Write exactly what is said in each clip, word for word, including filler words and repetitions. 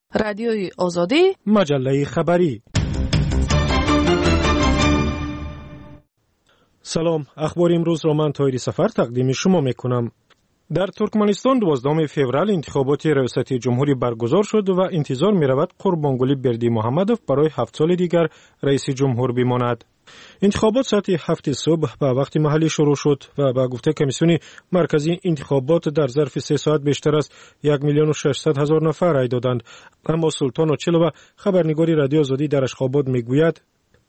رادیوی آزادی، مجله خبری. سلام، اخبار امروز را من طاهر سفر تقدیم شما میکنم. در ترکمنستان دوازدهم فوریه انتخابات ریاست جمهوری برگزار شد و انتظار می‌رود قربانگلی بردی محمدوف برای هفت سال دیگر رئیس جمهور بماند. انتخابات ساعت هفت صبح به وقت محلی شروع شد و به گفته کمیسیون مرکزی انتخابات در ظرف سه ساعت بیشتر از یک میلیون و ششصد هزار نفر رای دادند. اما سلطان اوچلووا خبرنگاری رادیو آزادی در اشخاباد میگوید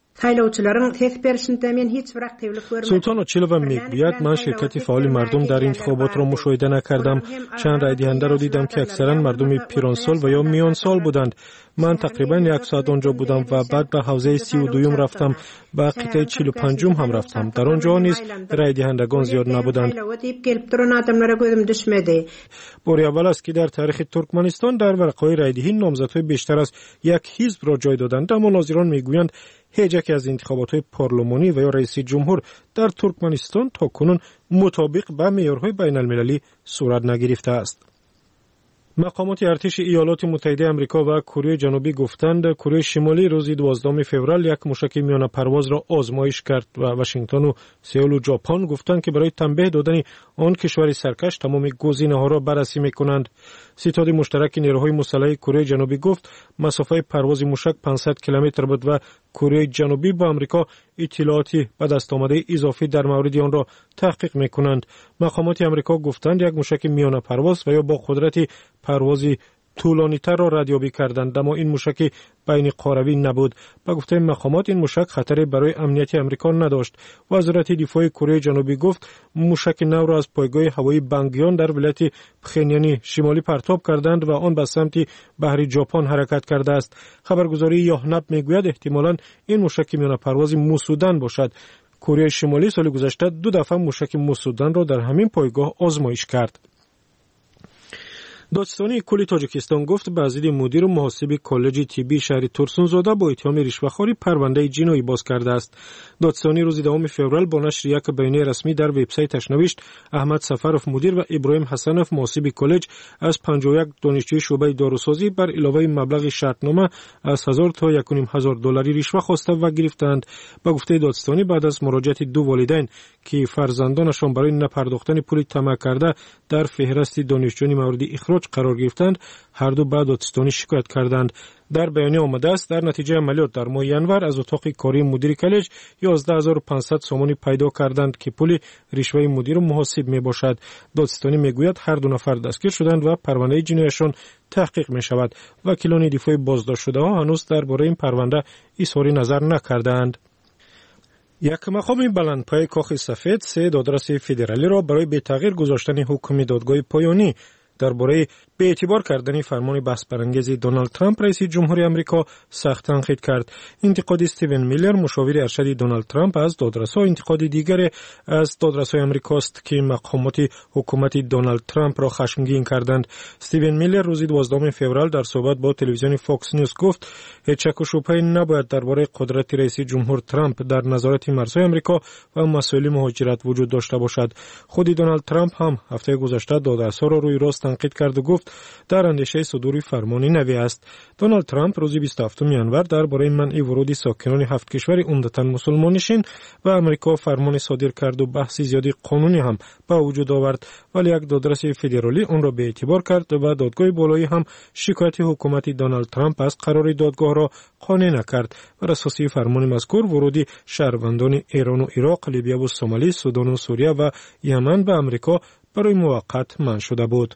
سلطان اوچلووا میگوید من شرکت فعال مردم در انتخابات را مشاهده نکردم. چند رای دهنده را دیدم که اکثرا مردم پیرانسال و یا میان سال بودند. من تقریبا یک ساعت آنجا بودم و بعد به حوزه سی و دوم رفتم، به قطعه چهل و پنجم هم رفتم. در آنجا نیز رای دهندگان زیاد نبودند. بار اول است که در تاریخ ترکمنستان در ورقه‌های رای دهی نامزدهای بیشتر از یک حزب را جای دادند، اما ناظران میگویند هیچ یک از انتخابات پارلمانی و یا رئیس جمهور در ترکمنستان تاکنون مطابق با معیارهای بین المللی صورت نگرفته است. مقامات ارتش ایالات متحده آمریکا و کره جنوبی گفتند کره شمالی روز دوازدهم فوریه یک موشک میانه پرواز را آزمایش کرد و واشنگتن و سئول و ژاپن گفتند که برای تنبیه دادن آن کشور سرکش تمام گزینه‌ها را بررسی می‌کنند. ستاد مشترک نیروهای مسلح کره جنوبی گفت مسافه پرواز موشک پانصد کیلومتر بود و کره جنوبی با آمریکا اطلاعاتی به دست آمده اضافی در مورد آن را تحقیق می‌کنند. مقامات آمریکا گفتند یک موشک میانه پرواز و یا با قدرت پروازی طولانی‌تر را ردیابی کردند، اما این موشک بین قاروی نبود. با گفته مقامات این موشک خطری برای امنیت آمریکا نداشت. وزارت دفاع کره جنوبی گفت موشک نو را از پایگاه هوایی بانگیون در ولایت پخنیانی شمالی پرتاب کردند و آن به سمت بحر ژاپن حرکت کرده است. خبرگزاری یاهنپ میگوید احتمالاً این موشک میانه پرواز موسودن باشد. کره شمالی سال گذشته دو دفعه موشک موسودن را در همین پایگاه آزمایش کرد. دادستانی کل تاجیکستان گفت به ضد مدیر و محاسب کالج طبی شهر ترسونزاده با اتهام رشوه‌خواری پرونده جنایی باز کرده است. دادستانی روز دوم فوریه با نشر یک بیانیه رسمی در وبسایتش نوشت احمد سفروف مدیر و ابراهیم حسنوف محاسب کالج از پنجاه و یک دانشجوی شعبه داروسازی بر علاوه مبلغ شرطنامه از هزار تا یک و نیم هزار دلاری رشوه خواسته و گرفتند. با گفته دادستانی بعد از مراجعت دو والدین که فرزندانشان برای نپرداختن پول طمع کرده در فهرست دانشجویان مورد اخراج قرار گرفتند، هر دو به دادستانی شکایت کردند. در بیانیه آمده است در نتیجه عملیات در ماه ینور از اتاق کاری مدیر کالج یازده هزار و پانصد سومانی پیدا کردند که پول رشوه مدیر و محاسب می باشد. دادستانی میگوید هر دو نفر دستگیر شدند و پرونده جنایشان تحقیق می شود. وکیلان دفاع بازداشت شده ها هنوز درباره این پرونده اظهار نظر نکردند. یک مقام بلندپایه کاخ سفید سه دادرس فدرالی را برای به تغییر گذاشتن حکم دادگاه پایانی درباره به اعتبار کردن فرمان بحث برانگیز دونالد ترامپ رئیس جمهوری آمریکا سخت تنقید کرد. انتقاد استیون میلر مشاور ارشد دونالد ترامپ از دادرس‌ها انتقاد دیگر از دادرس‌های آمریکاست که مقامات حکومت دونالد ترامپ را خشمگین کردند. استیون میلر روز دوازدهم فوریه در صحبت با تلویزیون فاکس نیوز گفت هیچ شک و شبهه‌ای نباید درباره قدرت رئیس جمهور ترامپ در نظارت مرزهای آمریکا و مسائل مهاجرت وجود داشته باشد. خود دونالد ترامپ هم هفته گذشته دادرس‌ها را روی راست تنقید کرد و گفت در اندیشه صدور فرمانی نوی است. دونالد ترامپ روز بیست و هفتم ژانویه درباره منع ورود ساکنان هفت کشور عمدتاً مسلمان نشین و آمریکا فرمان صادر کرد و بحث زیادی قانونی هم به وجود آورد، ولی یک دادرس فدرالی آن را به اعتبار کرد و دادگاه بالایی هم شکایت حکومت دونالد ترامپ از قرار دادگاه را قانع نکرد. بر اساس فرمان مذکور ورود شهروندان ایران و عراق، لیبیا و سومالی، سودان و سوریه و یمن به آمریکا برای موقت منع شده بود.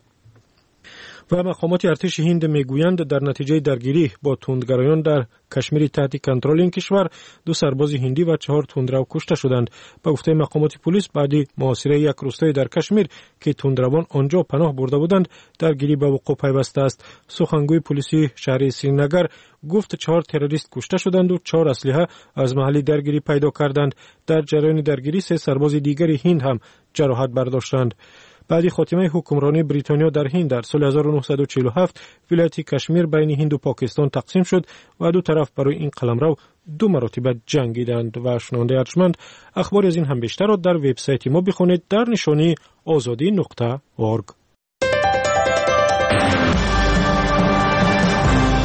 و مقامات ارتش هند میگویند در نتیجه درگیری با تندگرایان در کشمیر تحت کنترل این کشور دو سرباز هندی و چهار تندرو کشته شدند. با گفته مقامات پلیس بعد محاصره یک روستای در کشمیر که تندروان آنجا پناه برده بودند درگیری به وقوع پیوسته است. سخنگوی پلیسی شهر سرینگر گفت چهار تروریست کشته شدند و چهار اسلحه از محل درگیری پیدا کردند. در جریان درگیری سه سرباز دیگر هند هم جراحت برداشتند. بعد خاتمه حکمرانی بریتانیا در هند در سال هزار و نهصد و چهل و هفت ولایت کشمیر بین هند و پاکستان تقسیم شد و دو طرف برای این قلمرو دو مرتبه جنگیدند. و شنونده ارجمند اخبار از این هم بیشتر را در وبسایت ما بخونید در نشانی آزادی نقطه اورگ.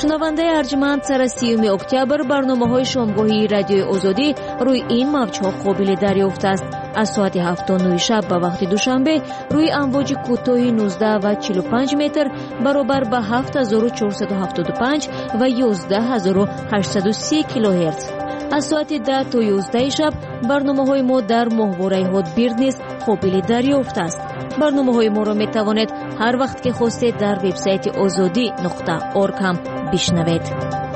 шунавандаи арҷманд, сара сиюми октябр барномаҳои шомгоҳии радиои озодӣ рӯи ин мавҷҳо қобили дарёфт аст. аз соати ҳафту нӯи шаб ба вақти душанбе рӯи амвоҷи кӯтоҳи нуздаҳ ва чилу панҷ метр баробар ба ҳафт ҳазору чорсаду ҳафтоду панҷ ва ёздаҳ ҳазору ҳаштсаду си килоҳерц. аз соати даҳ то ёздаҳи шаб барномаҳои мо дар моҳвораи ҳотбирд низ қобили дарёфт аст. барномаҳои моро метавонед ҳар вақт ки хостед дар вебсайти озодӣ нуқта орг ҳам бишнавед.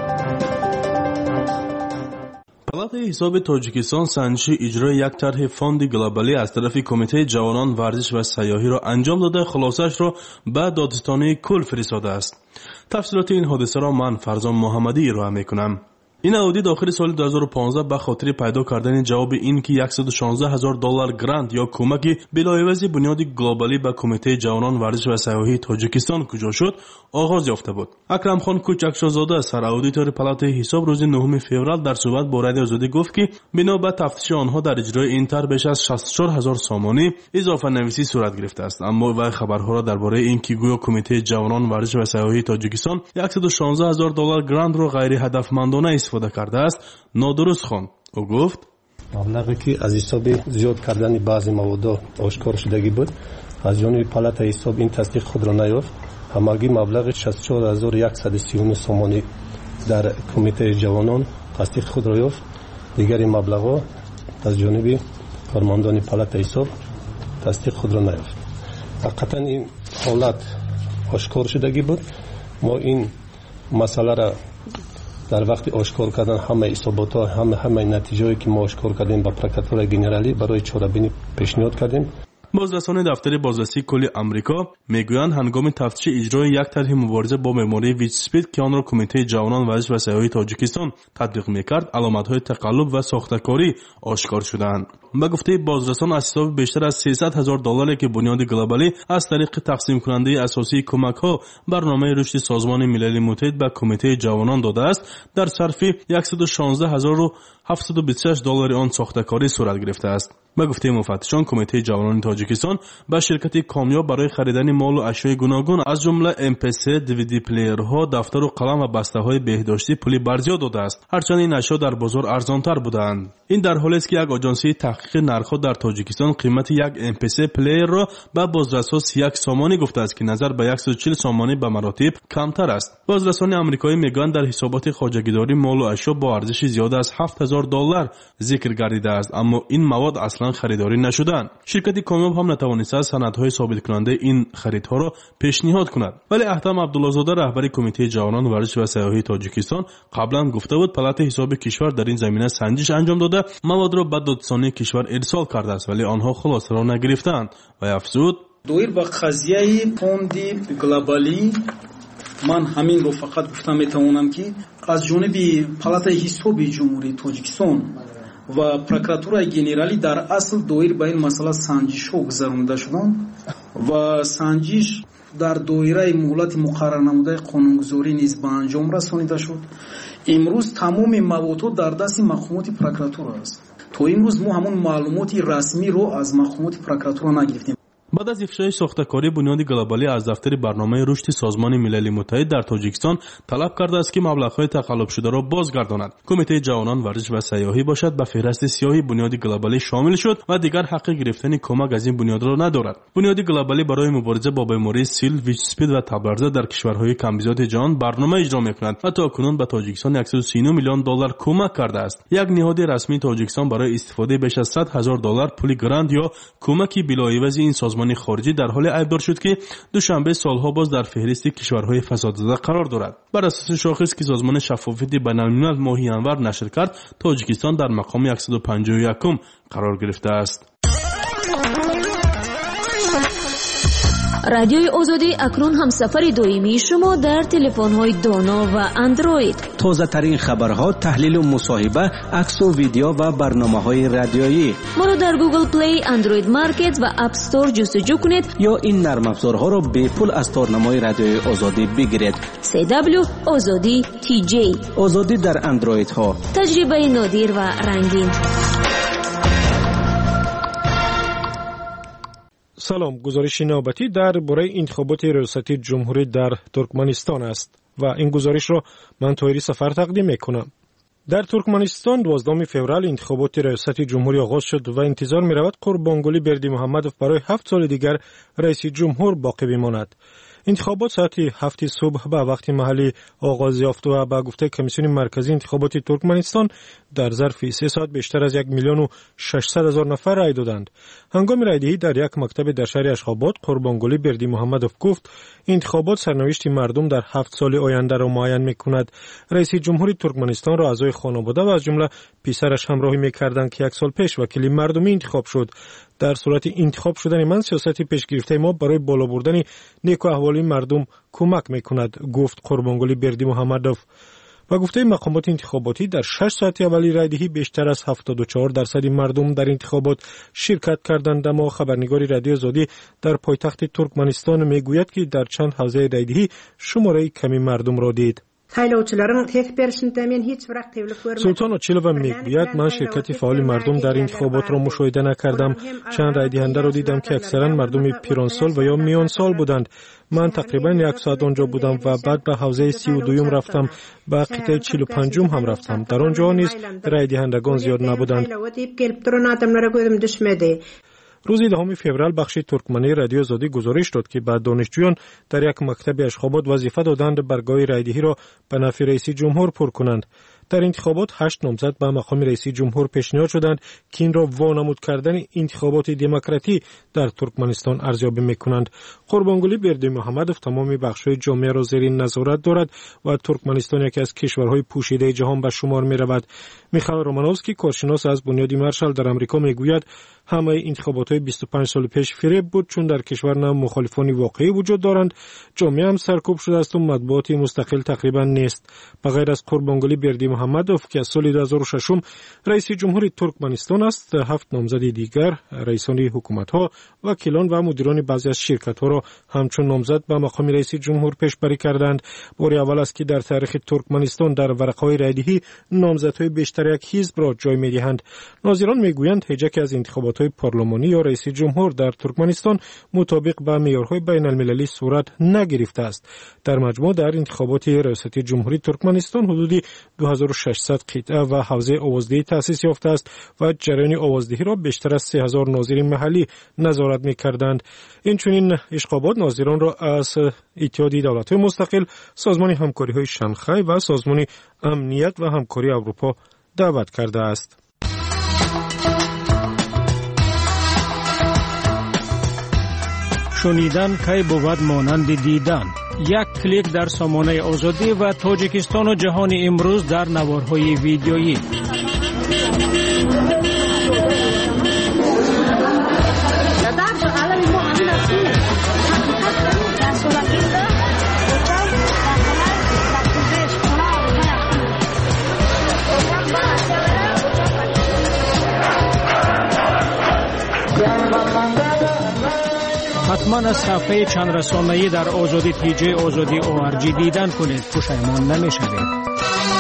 палатаи ҳисоби тоҷикистон санҷиши иҷрои як тарҳи фонди глобалӣ аз тарафи Кумитаи ҷавонон, варзиш ва сайёҳиро анҷом дода, хулосаашро ба Додистони Кул фиристодааст. тафсилоти ин ҳодисаро ман Фарзон Муҳаммадӣ ироа мекунам. ин аудит охири соли ду ҳазору понздаҳ ба хотири пайдо кардани ҷавоби ин ки яксаду шонздаҳ ҳазор доллар грант ё кӯмаки билоивази бунёди глобалӣ ба Кумитаи ҷавонон, варзиш ва сайёҳии Тоҷикистон куҷо шуд, оғоз ёфта буд. Акрамхон Кӯчакшозода, сараудитори палатаи ҳисоб, рӯзи нӯҳуми феврал дар суҳбат бо Радиои Озодӣ гуфт ки бино ба тафтиши онҳо дар иҷрои ин тар беш аз шасту чор ҳазор сомонӣ изофанависӣ сурат гирифтааст. Аммо вай хабарҳоро дар бораи ин ки гӯё Кумитаи ҷавонон, варзиш ва сайёҳии Тоҷикистон яксаду шонздаҳ ҳазор доллар грантро ғайриҳадафмандона истифода кардааст, нодуруст хонд. ӯ гуфт: маблағе ки аз ҳисоби зиёд кардани баъзе маводо ошкор шудагӣ буд, аз ҷониби палатаи ҳисоб ин тасдиқ худро наёфт. ҳамагӣ маблағи шасту чор ҳазор яксаду си нӯ сомонӣ дар Кумитаи ҷавонон тасдиқ худро ёфт. дигари маблағҳо аз ҷониби кормандони палатаи ҳисоб тасдиқ худро наёфт. ҳақиқатан ин ҳолат ошкор шудагӣ буд. мо ин масъаларо дар вақти ошкор кардан ҳамаи ҳисоботҳо, ҳамаи натиҷаҳое ки мо ошкор кардем ба прокуратураи генералӣ барои чорабинӣ пешниҳод кардем. бозрасони дафтари бозрасии кулли Амрико мегӯянд ҳангоми тафтиши иҷрои як тарҳи мубориза бо бемории ВИЧ-СПИД ки онро Кумитаи ҷавонон, варзиш ва сайёҳии Тоҷикистон татбиқ мекард, аломатҳои тақаллуб ва сохтакорӣ ошкор шуданд. ба гуфтаи бозрасон, аз ҳисоби бештар аз сесад ҳазор долларе ки бунёди глобалӣ аз тариқи тақсимкунандаи асосии кӯмакҳо барномаи рушди Созмони Милали Муттаҳид ба Кумитаи ҷавонон додааст, дар сарфи яксаду шонздаҳ ҳазору ҳафтсаду бисту шаш доллари он сохтакорӣ сурат гирифтааст. ба гуфтаи муфаттишон, Кумитаи ҷавонони Тоҷикистон ба ширкати Комёб барои харидани молу ашёи гуногун аз ҷумла эм пи эс, ди ви ди плеерҳо, дафтару қалам ва бастаҳои беҳдоштӣ пули барзиёд додааст, ҳарчанд ин ашё дар бозор арзонтар буданд. ин дар ҳолест ки як оҷонсии таҳқиқи нархҳо дар Тоҷикистон қимати як эм пи эс плеерро ба бозрасҳо си як сомонӣ гуфтааст ки назар ба яксаду чил сомонӣ ба маротиб камтар аст. бозрасони амрикоӣ мегӯянд дар ҳисоботи хоҷагидорӣ молу ашё бо арзиши зиёда аз ҳафт ҳазор доллар зикр гардидааст, аммо ин мавод аслан харидорӣ нашуданд. ширкати Комёб ҳам натавонистааст санадҳои собиткунандаи ин харидҳоро пешниҳод кунад. вале Аҳтам Абдуллозода, раҳбари Кумитаи ҷавонон, варзиш ва сайёҳии Тоҷикистон, қаблан гуфта буд, палатаи ҳисоби кишвар дар ин замина санҷиш анҷом дода, маводро ба Додистонии кишвар ирсол кардааст, вале онҳо хулосаро нагирифтанд. ва афзуд: доир ба қазияи фонди глобалӣ ман ҳаминро фақат гуфта метавонам ки аз ҷониби палатаи ҳисоби ҷумҳурии Тоҷикистон ва прокуратураи генералӣ дар асл доир ба ин масъала санҷишҳо гузаронида шуданд ва санҷиш дар доираи муҳлати муқаррар намудаи қонунгузорӣ низ ба анҷом расонида шуд. имрӯз тамоми маводҳо дар дасти мақомоти прокуратура аст. то имрӯз мо ҳамон маълумоти расмиро аз мақомоти прокуратура нагирифтем. баъд аз ифшои сохтакории бунёди глобалӣ аз дафтари барномаи рушди Созмони Милали Муттаҳид дар Тоҷикистон талаб кардааст ки маблағҳои тақаллубшударо бозгардонад. Кумитаи ҷавонон, варзиш ва сайёҳӣ бошад ба феҳристи сиёҳи бунёди глобалӣ шомил шуд ва дигар ҳаққи гирифтани кӯмак аз ин бунёдро надорад. бунёди глобалӣ барои мубориза бо бемории сил, ВИЧ-СПИД ва табарза дар кишварҳои камбизоди ҷаҳон барнома иҷро мекунад ва то кунун ба Тоҷикистон яксаду си нӯ миллион доллар кӯмак кардааст. як ниҳоди расмии Тоҷикистон барои истифодаи беш аз сад ҳазор доллар пули грант ё кӯмаки билоивази ин созмони хориҷӣ дар ҳоле айбдор шуд ки душанбе солҳо боз дар феҳристи кишварҳои фасодзада қарор дорад. бар асоси шохис ки созмони шаффофияти байналмилал моҳи январ нашр кард, Тоҷикистон дар мақоми яксаду панҷоҳу якум қарор гирифтааст. радиои озодӣ акнун ҳамсафари доимии шумо дар телефонҳои доно ва андроид. тозатарин хабарҳо, таҳлилу мусоҳиба, аксу видео ва барномаҳои радиоӣ. моро дар Google Play, Android Market ва App Store ҷустуҷӯ кунед ё ин нармафзорҳоро бепул аз торнамои радиои озодӣ бигиред. си дабл ю озодӣ ти ҷей. озодӣ дар андроидҳо. таҷрибаи нодир ва рангин. салом, гузориши навбатӣ дар бораи интихоботи риёсатии ҷумҳурӣ дар Туркманистон аст. و این گزارش را من طاهری سفر تقدیم میکنم. در ترکمنستان دوازدهم فوریه انتخابات ریاست جمهوری آغاز شد و انتظار می رود قربانگلی بردیمحمدوف برای هفت سال دیگر رئیس جمهور باقی بماند. انتخابات ساعت هفت صبح به وقت محلی آغاز یافت و به گفته کمیسیون مرکزی انتخابات ترکمنستان در ظرف سه ساعت بیشتر از یک میلیون و ششصد هزار نفر رای دادند. هنگام رایدهی در یک مکتب در شهر اشخاباد قربانگلی بردیمحمدوف گفت انتخابات سرنوشت مردم در هفت سال آینده را معین می‌کند. رئیس جمهوری ترکمنستان را اعضای خانواده و از جمله پسرش همراهی می‌کردند که یک سال پیش وکیل مردمی انتخاب شد. در صورت انتخاب شدن من سیاست پیشگرفته ما برای بالا بردن نیک و احوال مردم کمک می‌کند، گفت قربانگلی بردیمحمدوف. و گفته مقامات انتخاباتی در شش ساعت اولی رایدهی بیشتر از هفتاد و چهار درصد مردم در انتخابات شرکت کردند، اما خبرنگار رادیو آزادی در پایتخت ترکمنستان میگوید که در چند حوزه رایدهی شماره کمی مردم را دید. سلطان اوچیلووا میگوید من شرکت فعال مردم در انتخابات را مشاهده نکردم. چند رای دهنده را دیدم که اکثرا مردم پیران سال و یا میان سال بودند. من تقریبا یک ساعت آنجا بودم و بعد به حوزه سی و دوم رفتم، به قطعه چهل و پنجم هم رفتم. در آنجا نیز رای دهندگان زیاد نبودند. روز دهم فوریه بخش ترکمنی رادیو آزادی گزارش داد که بعد دانشجویان در یک مکتب اشخاباد وظیفه دادند برگاه رایدهی را به نفع رئیس جمهور پر کنند. در انتخابات هشت نامزد به مقام رئیس جمهور پیشنهاد شدند که این را وانمود کردن انتخابات دموکراتی در ترکمنستان ارزیابی میکنند. قربانگلی بردیمحمدوف تمام بخش‌های جامعه را زیر نظارت دارد و ترکمنستان یکی از کشورهای پوشیده جهان به شمار می‌رود. میخائیل رومانوفسکی کارشناس از بنیاد مارشال در آمریکا میگوید همه انتخابات‌های بیست و پنج سال پیش فریب بود، چون در کشور نه مخالفان واقعی وجود دارند، جامعه هم سرکوب شده است و مطبوعات مستقل تقریبا نیست. بغیر از قربانگلی بردیمحمدوف که از سال دو هزار و شش رئیس جمهوری ترکمنستان است، هفت نامزد دیگر رئیسان حکومت‌ها، وکیلان و مدیران بعضی از شرکت‌ها را همچون نامزد به مقام رئیس جمهور پیشبری کردند. بار اول است که در تاریخ ترکمنستان در ورقه‌های رایدهی نامزدهای بیشتر یک حزب را جای می‌دهند. ناظران میگویند هیچ از انتخابات پارلمانی یا رئیس جمهور در ترکمنستان مطابق با معیارهای بین المللی صورت نگرفته است. در مجموع در انتخابات ریاست جمهوری ترکمنستان حدود دو هزار و ششصد قطعه و حوزه آوازدهی تأسیس یافته است و جریان آوازدهی را بیشتر از سه هزار ناظر محلی نظارت می‌کردند. اینچنین اشخابات ناظران را از اتحادیه دولت‌های مستقل، سازمان همکاری‌های شانگهای و سازمان امنیت و همکاری اروپا دعوت کرده است. شنیدن کی بود مانند دیدن. یک کلیک در سامانه آزادی و تاجیکستان و جهان امروز در نوارهای ویدیویی. حتما از صفحه چند رسانه‌ای در آزادی تی جی آزادی او آر جی دیدن کنید، پشیمان نمی‌شوید.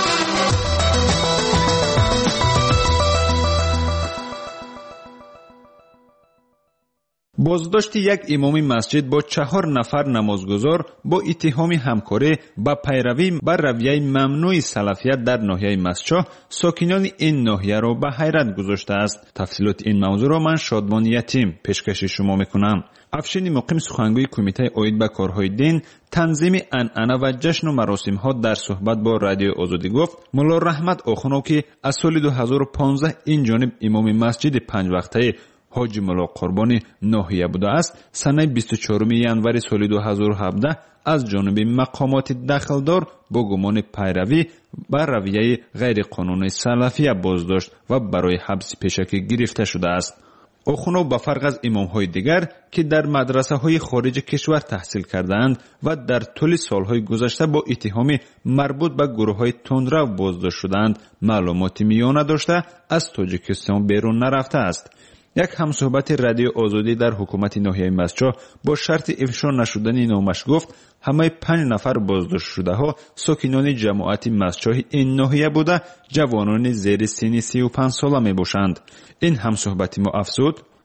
بازداشت یک امام مسجد با چهار نفر نمازگزار با اتهام همکاری با پیروی بر رویه ممنوع سلفیت در ناحیه مسجد ساکنان این ناحیه را به حیرت گذاشته است. تفصیلات این موضوع را من شادمان یتیم پیشکش شما میکنم. افشین مقیم سخنگوی کمیته عاید به کارهای دین، تنظیم عنعنه و جشن و مراسم ها در صحبت با رادیو آزادی گفت مولا رحمت آخونو که از سال دو هزار و پانزده این جانب امام مسجد پنج وقته حاجی مولا قربانی ناحیه بوده است، سنه بیست و چهارم ژانویه سال دو هزار و هفده از جانب مقامات دخلدار با گمان پیروی بر رویه غیر قانونی سلفیه بازداشت و برای حبس پیشکی گرفته شده است. آخونو به فرق از امام‌های دیگر که در مدرسه‌های خارج کشور تحصیل کردند و در طول سال‌های گذشته با اتهام مربوط به گروه‌های تندرو بازداشت شدند، معلوماتی میانه داشته از تاجیکستان بیرون نرفته است. یک همصحبت رادیو آزادی در حکومت ناحیه مسجد با شرط افشا نشدن نامش گفت همه پنج نفر بازداشت شده ها ساکنان جماعت مسجد این ناحیه بوده، جوانان زیر سن سی و پنج ساله می باشند. این همصحبت ما افزود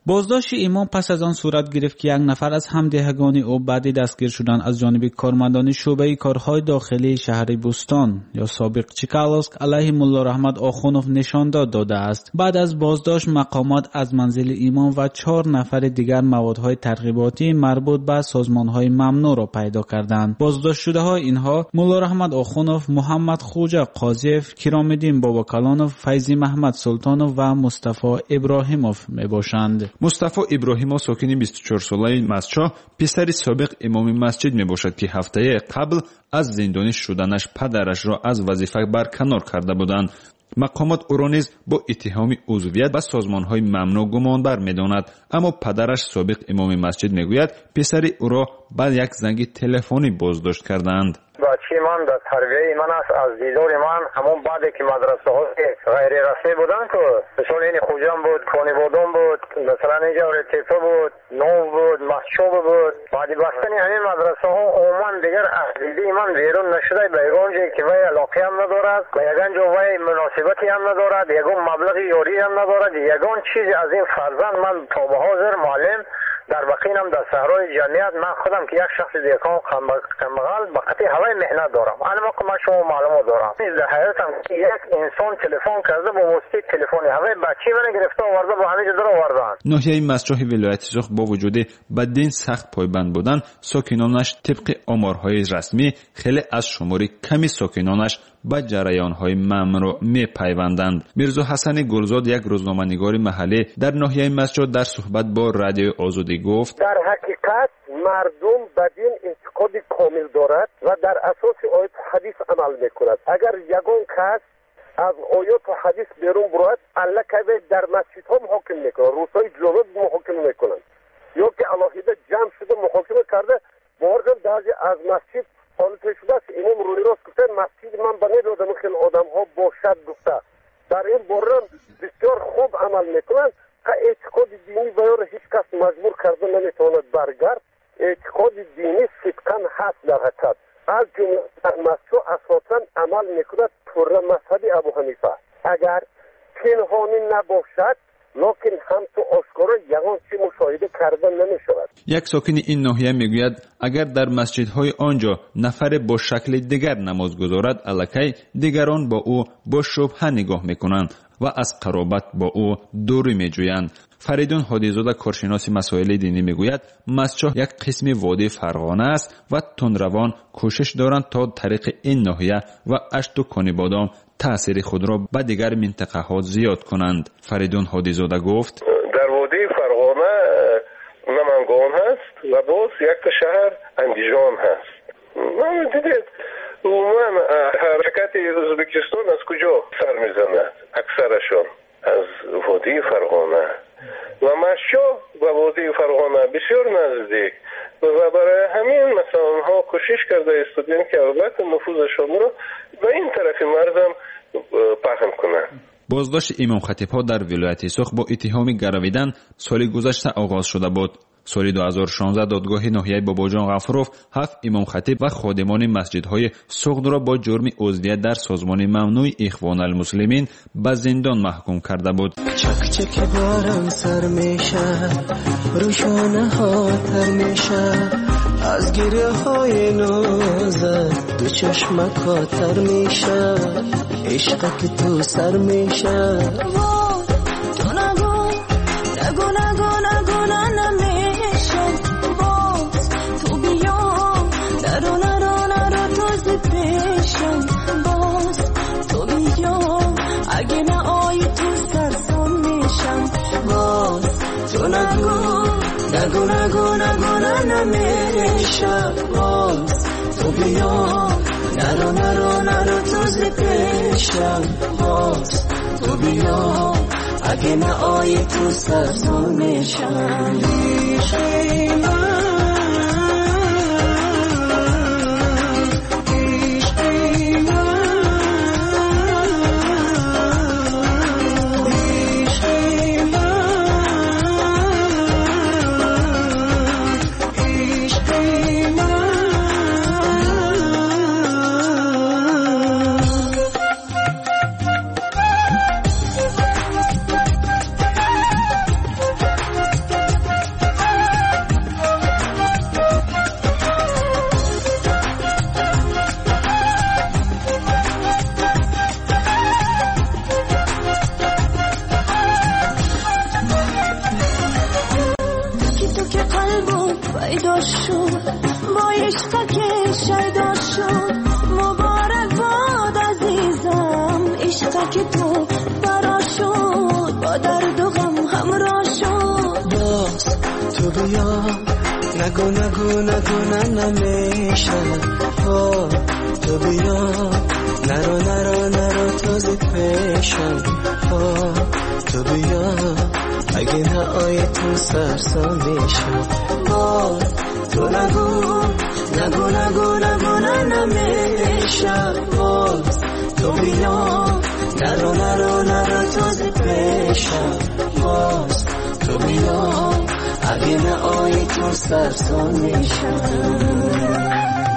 بازداشت امام پس از آن صورت گرفت که یک نفر از همدهگان او بعد دستگیر شدن از جانب کارمندان شعبه کارهای داخلی شهر بوستان یا سابق چیکالوسک علیه ملا رحمت آخونوف نشانداد داده است. بعد از بازداشت مقامات از منزل امام و چهار نفر دیگر موادهای ترغیباتی مربوط به سازمانهای ممنوع را پیدا کردند. بازداشت شده های اینها ملا رحمت آخونوف، محمد خوجا قاضیف، کرامالدین باباکلانوف، فیضی محمد سلطانوف و مصطفی ابراهیموف می باشند. مصطفی ابراهیموف ساکن بیست و چهار ساله مسچا پسر سابق امام مسجد می باشد که هفته قبل از زندانی شدنش پدرش را از وظیفه برکنار کرده بودند. مقامات او را نیز با اتهام عضویت به سازمانهای ممنوع گمانبر می‌داند، اما پدرش سابق امام مسجد میگوید پسر او را با یک زنگ تلفنی بازداشت کردند. بچه من در تربیه من است. از دیدار من همون بعدی که مدرسه های غیر رسمی بودن که مثلا این خوجم بود، کانی بودم بود، مثلا اینجا تیپه بود، نو بود، مسچوب بود. بعدی بستنی همین مدرسه ها عموما دیگر از دیده من بیرون نشده. به یگان که وی علاقه هم ندارد، به یگان جو وی مناسبتی هم ندارد، یگان مبلغ یاری هم ندارد. یگان چیز از این فرزند من تا به حاضر معلم در بقینم در صحرای جمعیت من خودم که یک شخص دیگه کمبغل به قطعی هوای مهنت دارم. اما که من شما معلومات دارم در حیاتم یک انسان تلفن کرده با واسطه تلفنی هوای بچه من گرفته آورده با همه جا در آوردن. ناحیه مسجد ولایت سوخت با وجود به دین سخت پایبند بودن، ساکنانش طبق آمارهای رسمی خیلی از شماری کمی ساکنانش با جریان‌های ممنوع می‌پیوندند. میرزا حسن گلزاد یک روزنامه‌نگار محلی در ناحیه مسجد در صحبت با رادیو آزادی گفت: در حقیقت مردم بدین اعتقاد کامل دارد و در اساس آیات حدیث عمل می‌کند. اگر یگان کس از آیات حدیث بیرون برود، الله که در مسجدها محاکمه می‌کند، روزهای جمعه محاکمه می‌کنند، یا که علاهیده جمع شده محاکمه کرده. بارگاه بعضی از مسجد حالا شده است امام روی راست گفته مسجد من بنی دادم خیلی آدم ها باشد گفته. در این بارم بسیار خوب عمل میکنند که اعتقاد دینی بیار هیچ کس مجبور کرده نمیتواند برگرد. اعتقاد دینی صدقا هست در حقیقت. از جمله در مسجد اساسا عمل میکند پره مذهبی ابو حنیفه. اگر پنهانی نباشد لکن هم تو آشکارا یگان چی مشاهده کردن نمی شود. یک ساکن این ناحیه میگوید اگر در مسجدهای آنجا نفر با شکل دیگر نماز گذارد، الکی دیگران با او با شبهه نگاه میکنند و از قرابت با او دوری میجویند. فریدون هادیزاده کارشناس مسائل دینی میگوید مسجد یک قسم وادی فرغانه است و تندروان کوشش دارند تا طریق این ناحیه و اشت و کانی بادام تأثیر خود را به دیگر منطقه ها زیاد کنند. فریدون هادیزاده گفت: در وادی فرغانه نمنگان هست و باز یک شهر اندیجان هست. من دیدید عموما حرکت ازبکستان از کجا سر میزند؟ اکثرشون از وادی فرغانه و مشو و وادی فرغانه بسیار نزدیک و برای همین مثلا ها کوشش کرده استودیان که البته نفوذشون رو به این طرف مرزم پهن کنند. بازداشت امام خطیب ها در ولایت سوخت با اتهام گرویدن سال گذشته آغاز شده بود. سال دو هزار و شانزده دادگاه ناحیه باباجان غفروف هفت امام خطیب و خادمان مسجدهای سوخت را با جرم عضویت در سازمان ممنوع اخوان المسلمین به زندان محکوم کرده بود. چک چک بارم سر میشه، روشانه ها تر میشه، از گریه های نازت دو چشمک ها تر میشه، عشق که تو سر میشه. تو نگو نگو نگو نگو نمیشه، باز تو بیا نرو نرو نرو تازه پیشم، باز تو بیا اگه نه آی تو سرسان میشم، باز تو نگو نگو نگو نگو نمیشه، باز تو بیا نرو نرو نرو تازه پیشم، باز تو بیا اگه نه آی تو سرسان میشم. نگو نگو نگو نه نمیشه تو بیا نرو نرو نرو تازه پیشم تو بیا اگه نه آی تو سرسا میشم تو نگو نگو نگو نگو نه نمیشه تو بیا نرو نرو نرو تازه پیشم تو بیا اگه نه آی تو سرسا میشم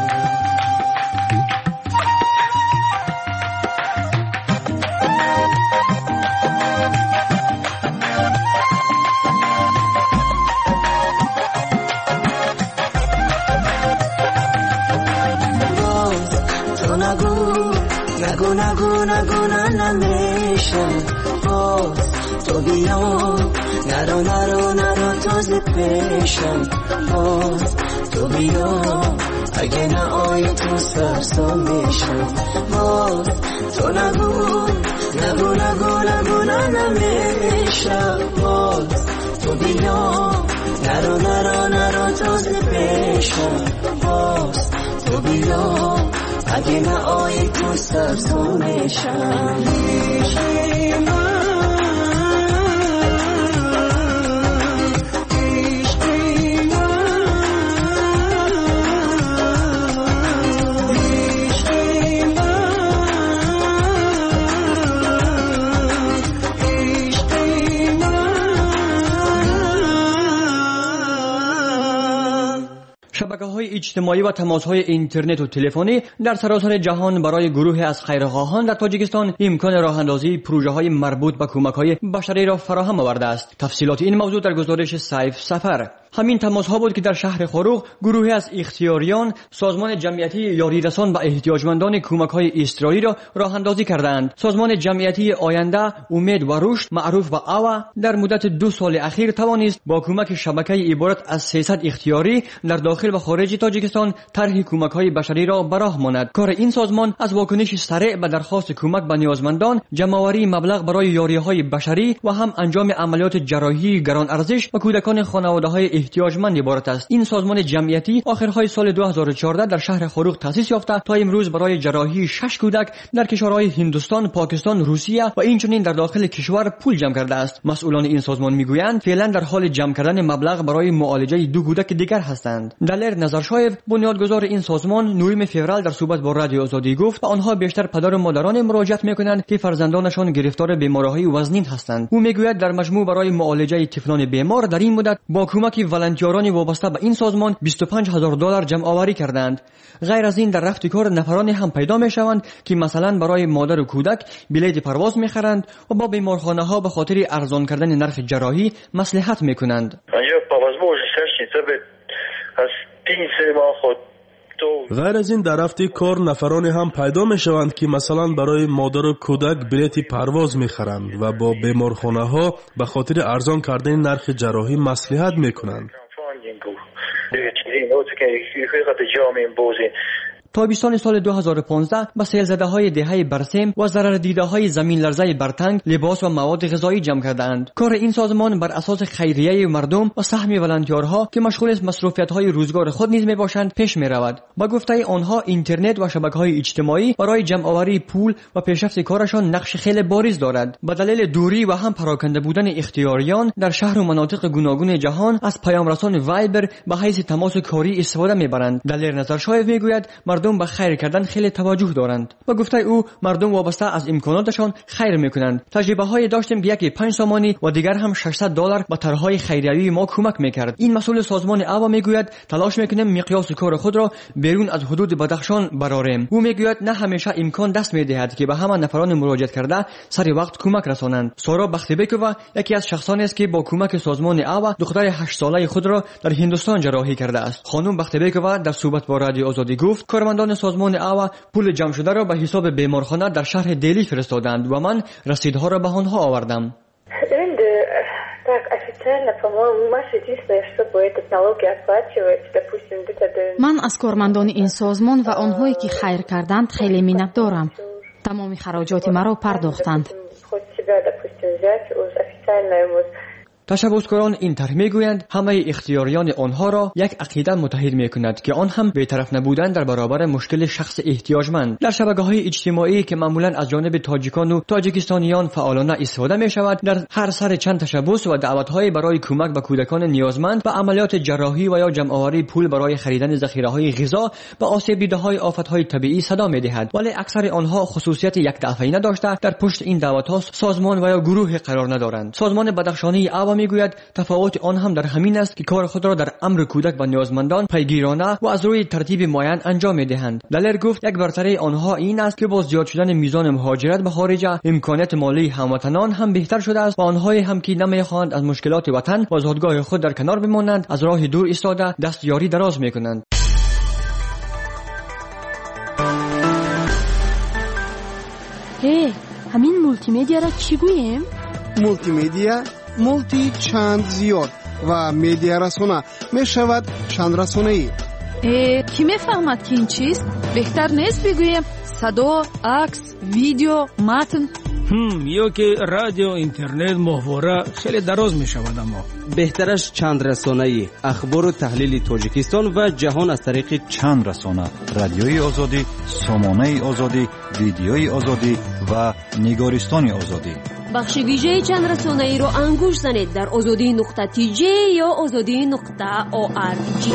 نگو نگو نگو نه نمیشه تو بیا نرو نرو نرو تازه پیشم تو بیا اگه نه آی تو سرسا میشم تو نگو نگو نگو نگو نه نمیشه تو بیا نرو نرو نرو تازه پیشم تو بیا اگه نه آی تو سرسا میشم شبکه‌های اجتماعی و تماس‌های اینترنت و تلفنی در سراسر جهان برای گروهی از خیرخواهان در تاجیکستان امکان راه‌اندازی پروژه‌های مربوط به کمک‌های بشری را فراهم آورده است. تفصیلات این موضوع در گزارش سیف سفر. همین تماس‌ها بود که در شهر خروق گروهی از اختیاریان سازمان جمعیتی یاری رسان به احتیاجمندان کمک‌های اضطراری را راه‌اندازی کردند. سازمان جمعیتی آینده، امید و رشد معروف به آوا در مدت دو سال اخیر توانست با کمک شبکه عبارت از سیصد اختیاری در داخل و خارج تاجیکستان طرح کمک‌های بشری را به راه ماند. کار این سازمان از واکنش سریع به درخواست کمک به نیازمندان، جمع‌آوری مبلغ برای یاری‌های بشری و هم انجام عملیات جراحی گران ارزش و کودکان خانواده‌های احتیاجمند عبارت است. این سازمان جمعیتی آخرهای سال دو هزار و چهارده در شهر خروق تأسیس یافته تا امروز برای جراحی شش کودک در کشورهای هندوستان، پاکستان، روسیه و اینچنین در داخل کشور پول جمع کرده است. مسئولان این سازمان میگویند فعلا در حال جمع کردن مبلغ برای معالجه دو کودک دیگر هستند. دلیر نظرشایف بنیادگذار این سازمان نویم فوریه در صحبت با رادیو آزادی گفت آنها بیشتر پدر و مادران مراجعت میکنند که فرزندانشان گرفتار بیماری‌های وزنین هستند. او میگوید در مجموع برای معالجه طفلان بیمار در این مدت با کمک ولنتیاران وابسته به این سازمان بیست و پنج هزار دلار جمع آوری کردند. غیر از این در رفت کار نفرانی هم پیدا میشوند که مثلا برای مادر و کودک بلیط پرواز میخرند و با بیمارخانه‌ها به خاطر ارزان کردن نرخ جراحی مصلحت میکنند. غیر از این در رفت کار نفرانی هم پیدا می شوند که مثلا برای مادر و کودک بلیط پرواز می خرند و با بیمارخانه ها به خاطر ارزان کردن نرخ جراحی مصلحت می کنند. تابستان سال دو هزار و پانزده با سیلزده‌های دهه برسم و ضرر دیده‌های زمین لرزه برتنگ لباس و مواد غذایی جمع کردند. کار این سازمان بر اساس خیریه مردم و سهم ولنتیارها که مشغول مصروفیت‌های روزگار خود نیز میباشند پیش میرود. با گفته آنها اینترنت و شبکه‌های اجتماعی برای جمع‌آوری پول و پیشرفت کارشان نقش خیلی بارز دارد. به دلیل دوری و هم پراکنده بودن اختیاریان در شهر و مناطق گوناگون جهان از پیامرسان وایبر به حیث تماس کاری استفاده میبرند. دلیر نظرشایف میگوید مردم به خیر کردن خیلی توجه دارند. با گفته او مردم وابسته از امکاناتشان خیر میکنند. تجربه های داشتیم که یکی پنج سامانی و دیگر هم ششصد دلار با طرحهای خیریوی ما کمک میکرد. این مسئول سازمان آوا میگوید تلاش میکنیم مقیاس کار خود را بیرون از حدود بدخشان براریم. او میگوید نه همیشه امکان دست میدهد که به همه نفران مراجعت کرده سری وقت کمک رسانند. سارا بختیبکووا یکی از شخصانی است که با کمک سازمان آوا دختر هشت ساله خود را در هندوستان جراحی کرده است. خانم بختیبکووا در صحبت با رادیو آزادی گفت کارمندان سازمان آوا پول جمع شده را به حساب بیمارخانه در شهر دلی فرستادند و من رسیدها را به آنها آوردم. من از کارمندان این سازمان و آنهایی که خیر کردند خیلی منت دارم. تمام خراجات مرا پرداختند. تشبثکاران این طرح میگویند همه اختیاریان آنها را یک عقیده متحد میکند که آن هم بی‌طرف نبودن در برابر مشکل شخص احتیاجمند. در شبکه‌های اجتماعی که معمولاً از جانب تاجیکان و تاجیکستانیان فعالانه استفاده می‌شود، در هر سر چند تشبث و دعوت‌های برای کمک به کودکان نیازمند و عملیات جراحی و یا جمع‌آوری پول برای خریدن ذخیره‌های غذا به آسیب دیده‌های آفت‌های طبیعی صدا می‌دهد، ولی اکثر آنها خصوصیت یک دفعه‌ای نداشته در پشت این دعوت‌ها سازمان و یا گروه قرار ندارند. سازمان بدخشانی عوا می‌گوید تفاوت آن هم در همین است که کار خود را در امر کودک و نیازمندان پیگیرانه و از روی ترتیب معین انجام می‌دهند. دلر گفت یک برتری آنها این است که با زیاد شدن میزان مهاجرت به خارج امکانات مالی هموطنان هم بهتر شده است و آنهایی هم که نمی‌خواهند از مشکلات وطن و زادگاه خود در کنار بمانند از راه دور ایستاده دستیاری دراز می‌کنند. هی همین مولتی مدیا را چی گوییم؟ مولتی مدیا مولتی چند زیاد و مدیا رسانه می شود چند رسانه ای. کی میفهمد که این چیست؟ بهتر نیست بگوییم صدا، عکس، ویدیو، متن؟ هم یا که رادیو، اینترنت، محوره خیلی دراز می شود. اما بهترش چند رسانه ای، اخبار و تحلیل تاجیکستان و جهان از طریق چند رسانه، رادیوی آزادی، سامانه آزادی، ویدیوی آزادی و نگارستان آزادی. بخش ویژه چند رسانه ای رو انگوش زنید در آزادی نقطه تی جی یا آزادی نقطه او آر جی.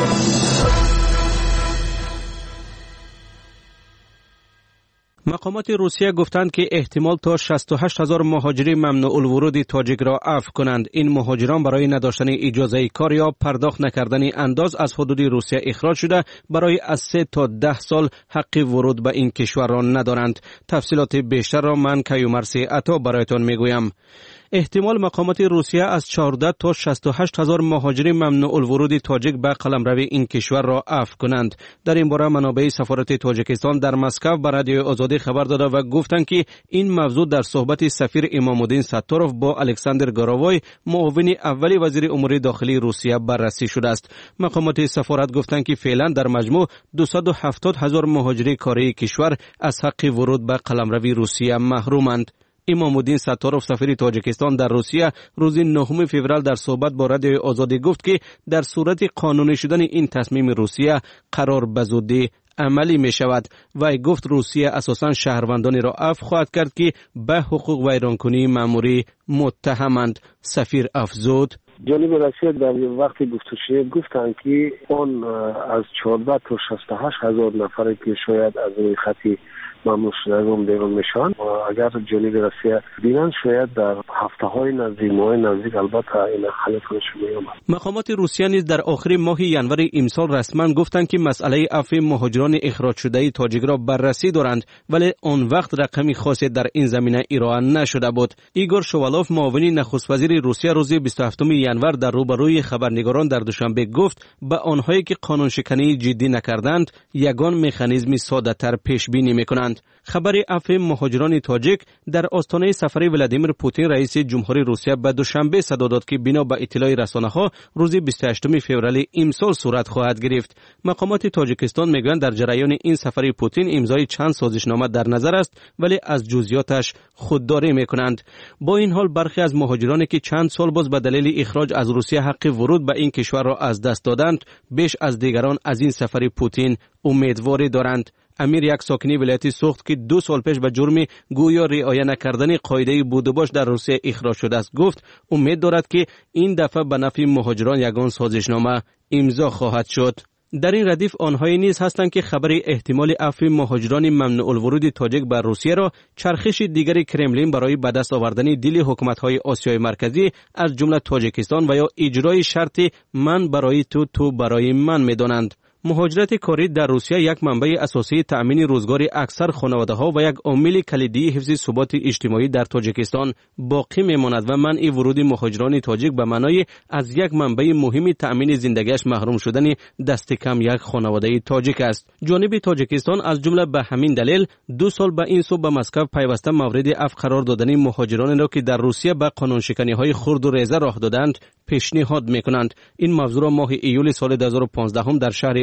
مقامات روسیه گفتند که احتمال تا شصت و هشت هزار مهاجری ممنوع الورود تاجیک را عفو کنند. این مهاجران برای نداشتن اجازه کار یا پرداخت نکردن انداز از حدود روسیه اخراج شده برای از سه تا ده سال حق ورود به این کشور را ندارند. تفصیلات بیشتر را من کیومرثی عطا برایتان میگویم. احتمال مقامات روسیه از چهارده تا شصت و هشت هزار مهاجری ممنوع الورود تاجیک به قلمرو این کشور را عفو کنند. در این باره منابع سفارت تاجیکستان در مسکو به رادیو آزادی خبر داده و گفتند که این موضوع در صحبت سفیر امام‌الدین ستاروف با الکساندر گاراوای معاون اولی وزیر امور داخلی روسیه بررسی شده است. مقامات سفارت گفتند که فعلا در مجموع دویست و هفتاد هزار مهاجری کاری کشور از حق ورود به قلمرو روسیه محرومند. امام‌الدین ستاروف سفیر تاجیکستان در روسیه روز نهم فوریه در صحبت با رادیو آزادی گفت که در صورت قانونی شدن این تصمیم روسیه قرار به زودی عملی می شود و گفت روسیه اساساً شهروندانی را عفو خواهد کرد که به حقوق ویرانکنی مأموری متهمند. سفیر افزود جانب روسیه در وقتی گفتگو گفتند که آن از چهارده تا شصت و هشت هزار نفر که شاید از روی خطی ممنوع شدگان بیرون میشن و اگر جانب روسیه بینن شاید در هفته های نزدیک ماه نزدیک البته این حل کنش میامد. مقامات روسیه نیز در آخر ماه ینور امسال رسما گفتند که مسئله عفو مهاجران اخراج شده تاجیک را بررسی دارند، ولی آن وقت رقمی خاصی در این زمینه ارائه نشده بود. ایگور شوالوف معاون نخست وزیر روسیه روز بیست و هفتم ینور در روبروی خبرنگاران در دوشنبه گفت به آنهایی که قانون شکنی جدی نکردند یگان مکانیزم ساده تر پیش بینی میکنند. خبر عفو مهاجران تاجیک در آستانه سفر ولادیمیر پوتین رئیس جمهوری روسیه به دوشنبه صدا داد که بنا به اطلاع رسانه‌ها روز بیست و هشتم فوریه امسال صورت خواهد گرفت. مقامات تاجیکستان میگویند در جریان این سفر پوتین امضای چند سازشنامه در نظر است، ولی از جزئیاتش خودداری میکنند. با این حال برخی از مهاجرانی که چند سال باز به دلیل اخراج از روسیه حق ورود به این کشور را از دست دادند بیش از دیگران از این سفر پوتین امیدواری دارند. امیر یک ساکنی ولایت سوخت که دو سال پیش به جرم گویا رعایت نکردن قاعده بود و باش در روسیه اخراج شده است گفت امید دارد که این دفعه به نفع مهاجران یگان سازشنامه امضا خواهد شد. در این ردیف آنهایی نیز هستند که خبر احتمال عفو مهاجران ممنوع الورود تاجیک بر روسیه را چرخش دیگر کرملین برای به دست آوردن دیل حکومت‌های آسیای مرکزی از جمله تاجیکستان و یا اجرای شرط من برای تو تو برای من می‌دانند. مهاجرت کاری در روسیه یک منبع اساسی تأمین روزگار اکثر خانواده‌ها و یک عامل کلیدی حفظ ثبات اجتماعی در تاجیکستان باقی می‌ماند و منع ورود مهاجران تاجیک به معنای از یک منبع مهم تأمین زندگیش محروم شدن دست کم یک خانواده تاجیک است. جانب تاجیکستان از جمله به همین دلیل دو سال به این سو به مسکو پیوسته مورد عفو قرار دادن مهاجران را که در روسیه به قانون شکنی‌های خرد و ریزه راه دادند پیشنهاد می‌کنند. این موضوع را ماه ایول سال دو هزار و پانزده هم در شهر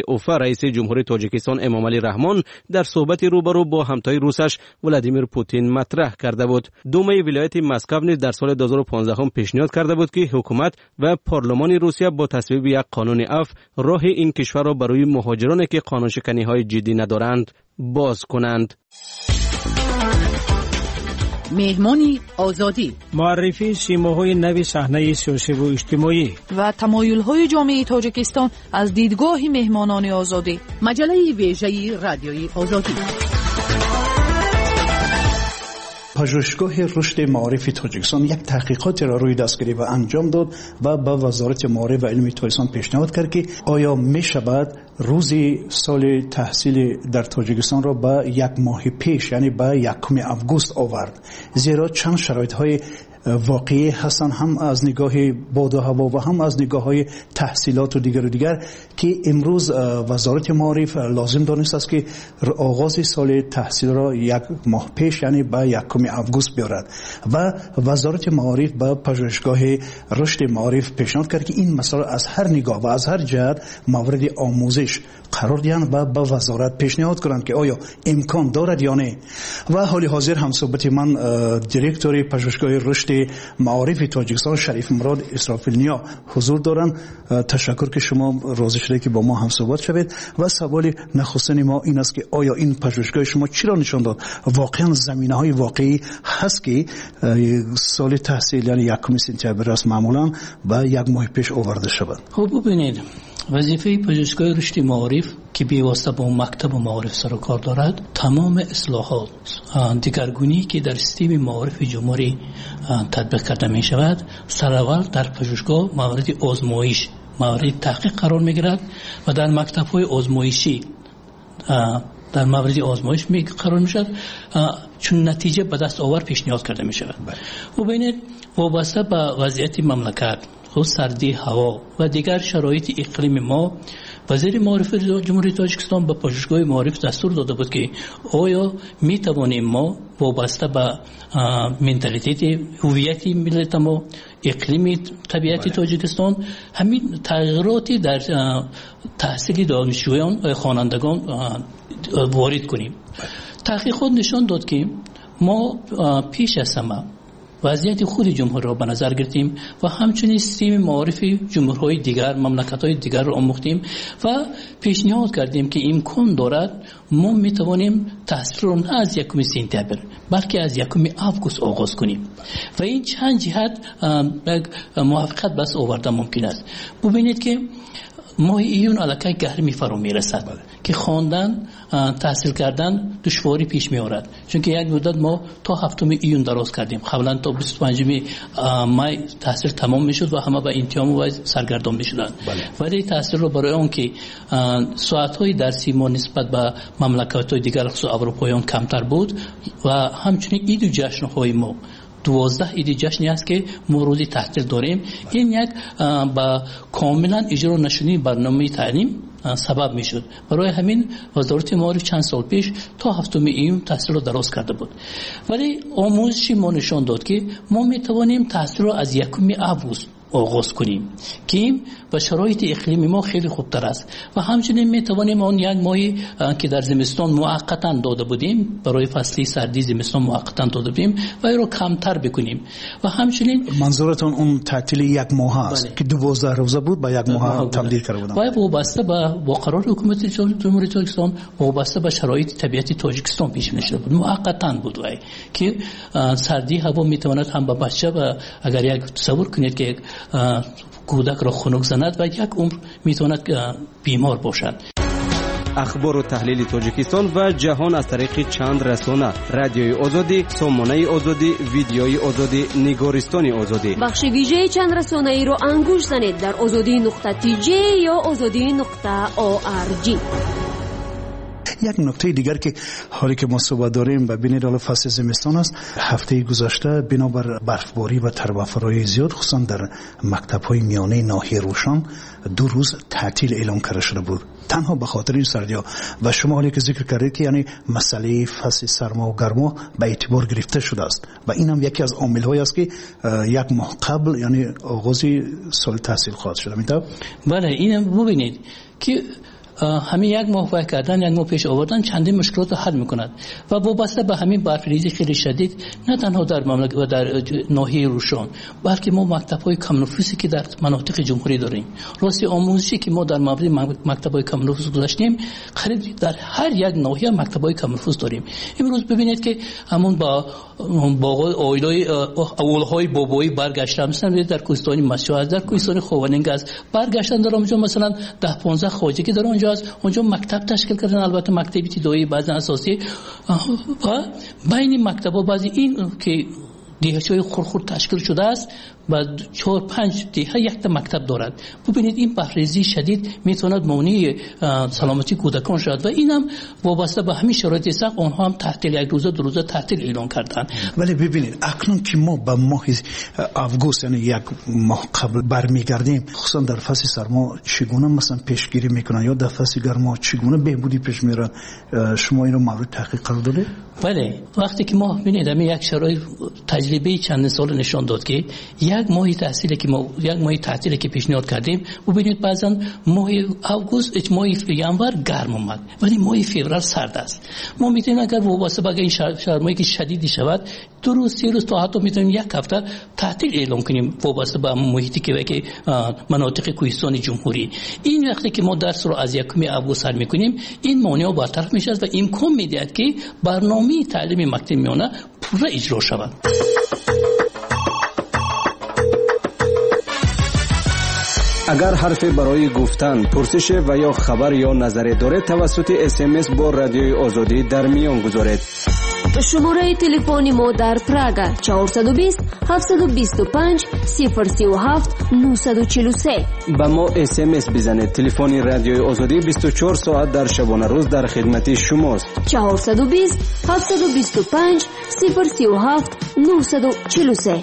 اوفا رئیس جمهوری تاجیکستان امامعلی رحمان در صحبت روبرو با همتای روسش ولادیمیر پوتین مطرح کرده بود. دومای ولایت مسکو نیز در سال دو هزار و پانزده پیشنهاد کرده بود که حکومت و پارلمان روسیه با تصویب یک قانون عفو راه این کشور را برای مهاجرانی که قانون شکنی های جدی ندارند باز کنند. مهمانی آزادی، معرفی سیماهای نوی صحنه سیاسی و اجتماعی و تمایل‌های جامعه تاجیکستان از دیدگاه مهمانان آزادی. مجله ویژه رادیوی آزادی. پژوهشگاه رشد معارف تاجیکستان یک تحقیقات را روی دست گرفت و انجام داد و به وزارت معارف و علم تاجیکستان پیشنهاد کرد که آیا می شود روزی سال تحصیل در تاجیکستان را به یک ماه پیش یعنی به یکم اوگوست آورد، زیرا چند شرایط های واقعی هستند، هم از نگاه باد و هوا و هم از نگاه های تحصیلات و دیگر و دیگر که امروز وزارت معارف لازم دانست است که آغاز سال تحصیل را یک ماه پیش یعنی به یکم اوگوست بیارد و وزارت معارف به پژوهشگاه رشد معارف پیشنهاد کرد که این مسئله از هر نگاه و از هر جهت مورد آموزش قرار دهند و به وزارت پیشنهاد کنند که آیا امکان دارد یا نه. و حال حاضر هم صحبت من دیرکتور پژوهشگاه رشد معارف تاجیکستان شریف مراد اسرافیلنیا حضور دارند. تشکر که شما راضی شده که با ما هم صحبت شوید و سوال نخستین ما این است که آیا این پژوهشگاه شما چی را نشان داد؟ واقعا زمینه‌های واقعی هست که سال تحصیل یعنی یکم سپتامبر است معمولا و یک ماه پیش آورده شود؟ خب ببینید، وظیفه پژوهشگاه رشد معارف که بیواسطه با مکتب معارف سر و کار دارد، تمام اصلاحات دیگرگونی که در سیستم معارف جمهوری تطبیق کرده می شود سراول در پژوهشگاه مورد آزمایش مورد تحقیق قرار می گیرد و در مکتب های آزمایشی در مورد آزمایش می قرار می شود چون نتیجه به دست آور پیشنهاد کرده می شود. و ببینید وابسته به وضعیت مملکت، خود سردی هوا و دیگر شرایط اقلیم ما، وزیر معارف جمهوری تاجیکستان به پژوهشگاه معارف دستور داده بود که آیا می توانیم ما وابسته به منتالیته هویت ملت ما، اقلیم طبیعت تاجیکستان، همین تغییراتی در تحصیل دانشجویان و خوانندگان وارد کنیم. تحقیقات نشان داد که ما پیش از همه وضعیت خود جمهور را به نظر گرفتیم و همچنین سیستم معارف جمهورهای دیگر مملکت‌های دیگر را آموختیم و پیشنهاد کردیم که امکان دارد ما میتوانیم تحصیل را نه از یکم سپتامبر بلکه از یکم اوگوست آغاز کنیم و این چند جهت موافقت بس آورده ممکن است. ببینید که ماه ایون الکی گرمی فرا میرسد که خواندن تحصیل کردن دشواری پیش می آورد، چون که یک مدت ما تا هفتم ایون دراز کردیم، قبلا تا بیست و پنجم مای تحصیل تمام می شد و همه به انتیام و سرگردان می شدند. ولی تحصیل رو برای آن که ساعت های درسی ما نسبت به مملکت های دیگر خصوص اروپاییان کمتر بود و همچنین عید و جشن های ما دوازده عید جشنی است که موردی تحصیل داریم، این یک با کاملا اجرا نشدن برنامه تعلیم سبب می شد. برای همین وزارت معارف چند سال پیش تا هفتم ایون تحصیل را دراز کرده بود، ولی آموزشی ما نشان داد که ما می توانیم تحصیل را از یکم اوگوست آغاز کنیم که و شرایط اقلیمی ما خیلی خوبتر است و همچنین می توانیم اون یک ماهی که در زمستان موقتا داده بودیم برای فصل سردی زمستان موقتا داده بودیم و این رو کمتر بکنیم و همچنین منظورتون اون تعطیل یک ماه است بله. که دوازده روزه بود با یک ماه تبدیل کرده بودن و وابسته به با قرار حکومت جمهوری تاجیکستان وابسته به شرایط طبیعتی تاجیکستان پیش نشده بود، موقتا بود وای که سردی هوا می تواند هم به بچه و اگر یک تصور کنید که کودک را خنک زند و یک عمر میتواند بیمار باشد. اخبار و تحلیل تاجیکستان و جهان از طریق چند رسانه: رادیوی آزادی، سامانه آزادی، ویدیوی آزادی، نگارستان آزادی. بخش ویژه چند رسانه ای رو انگوش زنید در آزادی نقطه تی جی یا آزادی نقطه او آر جی. یک نکته دیگر که حالی که ما صحبت داریم و ببینید حالا فصل زمستان است، هفته گذشته بنابر برفباری و تربفرای زیاد خصوصا در مکتب‌های میانه ناحیه روشن دو روز تعطیل اعلام کرده شده بود تنها به خاطر این سردی‌ها و شما حالی که ذکر کردید که یعنی مسئله فصل سرما و گرما به اعتبار گرفته شده است و این هم یکی از عامل‌هایی است که یک ماه قبل یعنی آغاز سال تحصیل خواهد شد. می‌تونه بله اینم ببینید که همین یک ماه وای کردن یک ماه پیش آوردن چندین مشکلات رو حل میکند و وابسته به همین برفریزی خیلی شدید نه تنها در مملکت و در ناحیه روشان بلکه ما مکتب‌های کم نفوذی که در مناطق جمهوری داریم راستی آموزشی که ما در مورد مکتب‌های کم نفوذ گذاشتیم خیلی در هر یک ناحیه مکتب‌های کم نفوذ داریم. امروز ببینید که همون با باغ اویلای اولهای بابایی برگشتن مثلا در کوهستان مسجد در کوهستان خواننگ از برگشتن در اونجا مثلا ده پانزده خواجگی در اونجا از اونجا مکتب تشکیل کردن البته مکتب ابتدایی بعضی اساسی و بین مکتب‌ها بعضی این که دیه‌های خردخرد تشکیل شده است و چهار پنج دیه یک تا مکتب دارد. ببینید این بهره‌ریزی شدید میتواند مانع سلامتی کودکان شود و اینم وابسته به همین شرایط سخت آنها هم تعطیل یک روزه دو روزه تعطیل اعلان کردن. ولی ببینید اکنون که ما به ماه آگوست یعنی یک ماه قبل برمیگردیم خصوصا در فصل سرما چگونه مثلا پیشگیری میکنن یا در فصل گرما چگونه بهبودی پیش میرن شما اینو مورد تحقیق قرار دادید؟ بله وقتی که ما ببینید همین یک شرایط تجربه چند سال نشان داد که یک ماهی تحصیلی که ما یک ماهی تعطیلی که پیشنهاد کردیم ببینید بعضا ماه آگوست ماه ینور گرم اومد ولی ماه فوریه سرد است. ما میتونیم اگر وابسته به این سرمایی که شدیدی شود دو روز سه روز تا حتی میتونیم یک هفته تعطیل اعلام کنیم وابسته به محیطی که که مناطق کوهستان جمهوری. این وقتی که ما درس رو از یکم آگوست سر میکنیم این مانع برطرف میشه و امکان میدهد که برنامه تعلیم مکتب میانه پورا اجرا شود. اگر حرفی برای گفتن، پرسش و یا خبر یا نظری دارید توسط اس ام اس با رادیوی آزادی در میان گذارید. شماره تلفنی ما در پراگ چهارصد و بیست هفتصد و بیست و پنج صفر سی و هفت نهصد و چهل و سه. با ما اس ام اس بزنید. تلفن رادیوی آزادی بیست و چهار ساعت در شبانه روز در خدمت شماست. چهارصد و بیست هفتصد و بیست و پنج صفر سی و هفت نهصد و چهل و سه.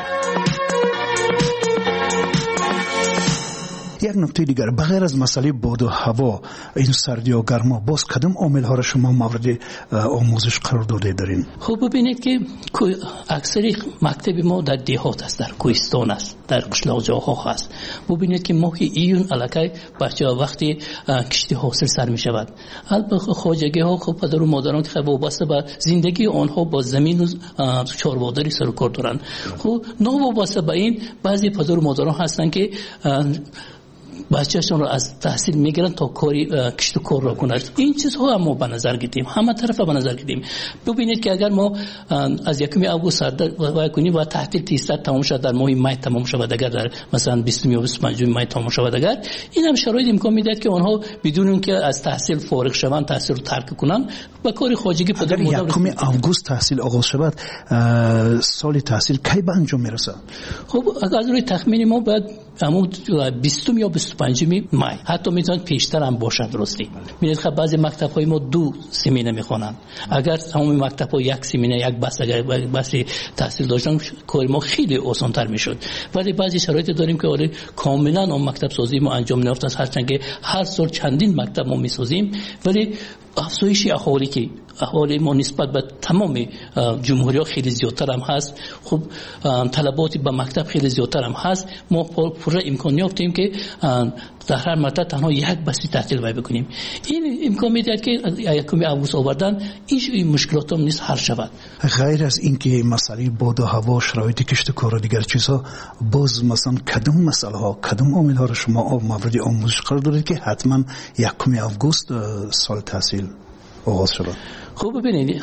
یک نکته دیگر بغیر از مسئله باد و هوا این سردی و گرما باز کدام عامل ها را شما مورد آموزش قرار داده دارین؟ خب ببینید که اکثر مکتب ما در دیهات است در کوهستان است در قشلاق جاها هست. ببینید که ماه ایون الکی بچه‌ها وقتی کشتی حاصل سر می شود البته خواجگی ها خب پدر و مادران که وابسته به زندگی آنها با زمین و چارواداری سر و کار دارن. خب نوابسته به این بعضی پدر و مادران هستن که بچه‌شون رو از تحصیل میگیرن تا کاری کشت و کار را کنند. این چیزها هم ما به نظر گرفتیم همه طرفه به نظر گرفتیم. ببینید که اگر ما از یکم آگوست سرد کنیم و تعطیل تیصد تمام شد در ماه می تمام شود اگر در مثلا بیست یا بیست و پنج می تمام شود اگر این هم شرایط امکان میده که آنها بدون اینکه از تحصیل فارغ شوند تحصیل رو ترک کنن با کار خواجگی پدر مادر. اگر یکم آگوست تحصیل آغاز شود سال تحصیل کی به انجام میرسه؟ خب از روی تخمین ما بعد عمود بیست یا بیست و پنج می حتی میتونه پیشتر هم باشد. درستی میبینید خب بعضی مکتب های ما دو سمینه میخوانند اگر تمام مکتب ها یک سمینه یک بس اگر بس تحصیل داشتن کار ما خیلی آسان تر میشد. ولی بعضی شرایط داریم که آره کاملا اون مکتب سازی ما انجام نیافته است هرچند که هر سال چندین مکتب ما میسازیم ولی افزایش اهالی که اهالی ما نسبت به تمام جمهوری ها خیلی زیادتر هم هست. خب طلباتی به مکتب خیلی زیادتر هم هست. ما پورا امکان یافتیم که در هر مرتبه تنها یک بسی تعطیل وای بکنیم. این امکان میده که یکم آگوست آوردن این مشکلات هم نیست حل شود. غیر از اینکه مسئله باد و هوا شرایط کشت و کار و دیگر چیزها باز مثلا کدام مسئله ها کدام عامل ها را شما مورد آموزش قرار دادید که حتما یکم آگوست سال تحصیل آغاز شد؟ خب ببینید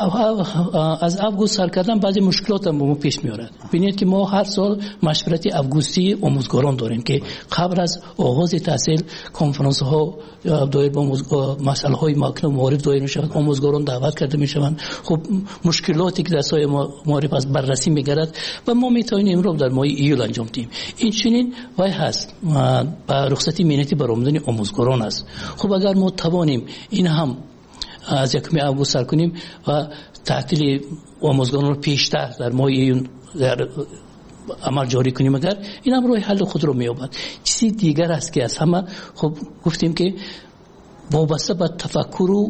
از آگوست سر کردن بعضی مشکلات هم ما پیش میاد. ببینید که ما هر سال مشورت آگوستی آموزگاران داریم که قبل از آغاز تحصیل کنفرانس ها دایر با مسائل های مکتب معارف دایر میشوند آموزگاران دعوت کرده میشوند. خب مشکلاتی که در سایه معارف از بررسی میگردد و ما میتونیم امروز در ماه ایول انجام دهیم. این چنین وای هست با رخصتی مهنتی برآمدن آموزگاران است. خب اگر ما توانیم این هم از یکم آگوست سر کنیم و تعطیل آموزگاران رو پیشتر در ماه ایون در عمل جاری کنیم اگر این هم روی حل خود رو میابد. چیزی دیگر است که از همه خب گفتیم که وابسته به تفکر و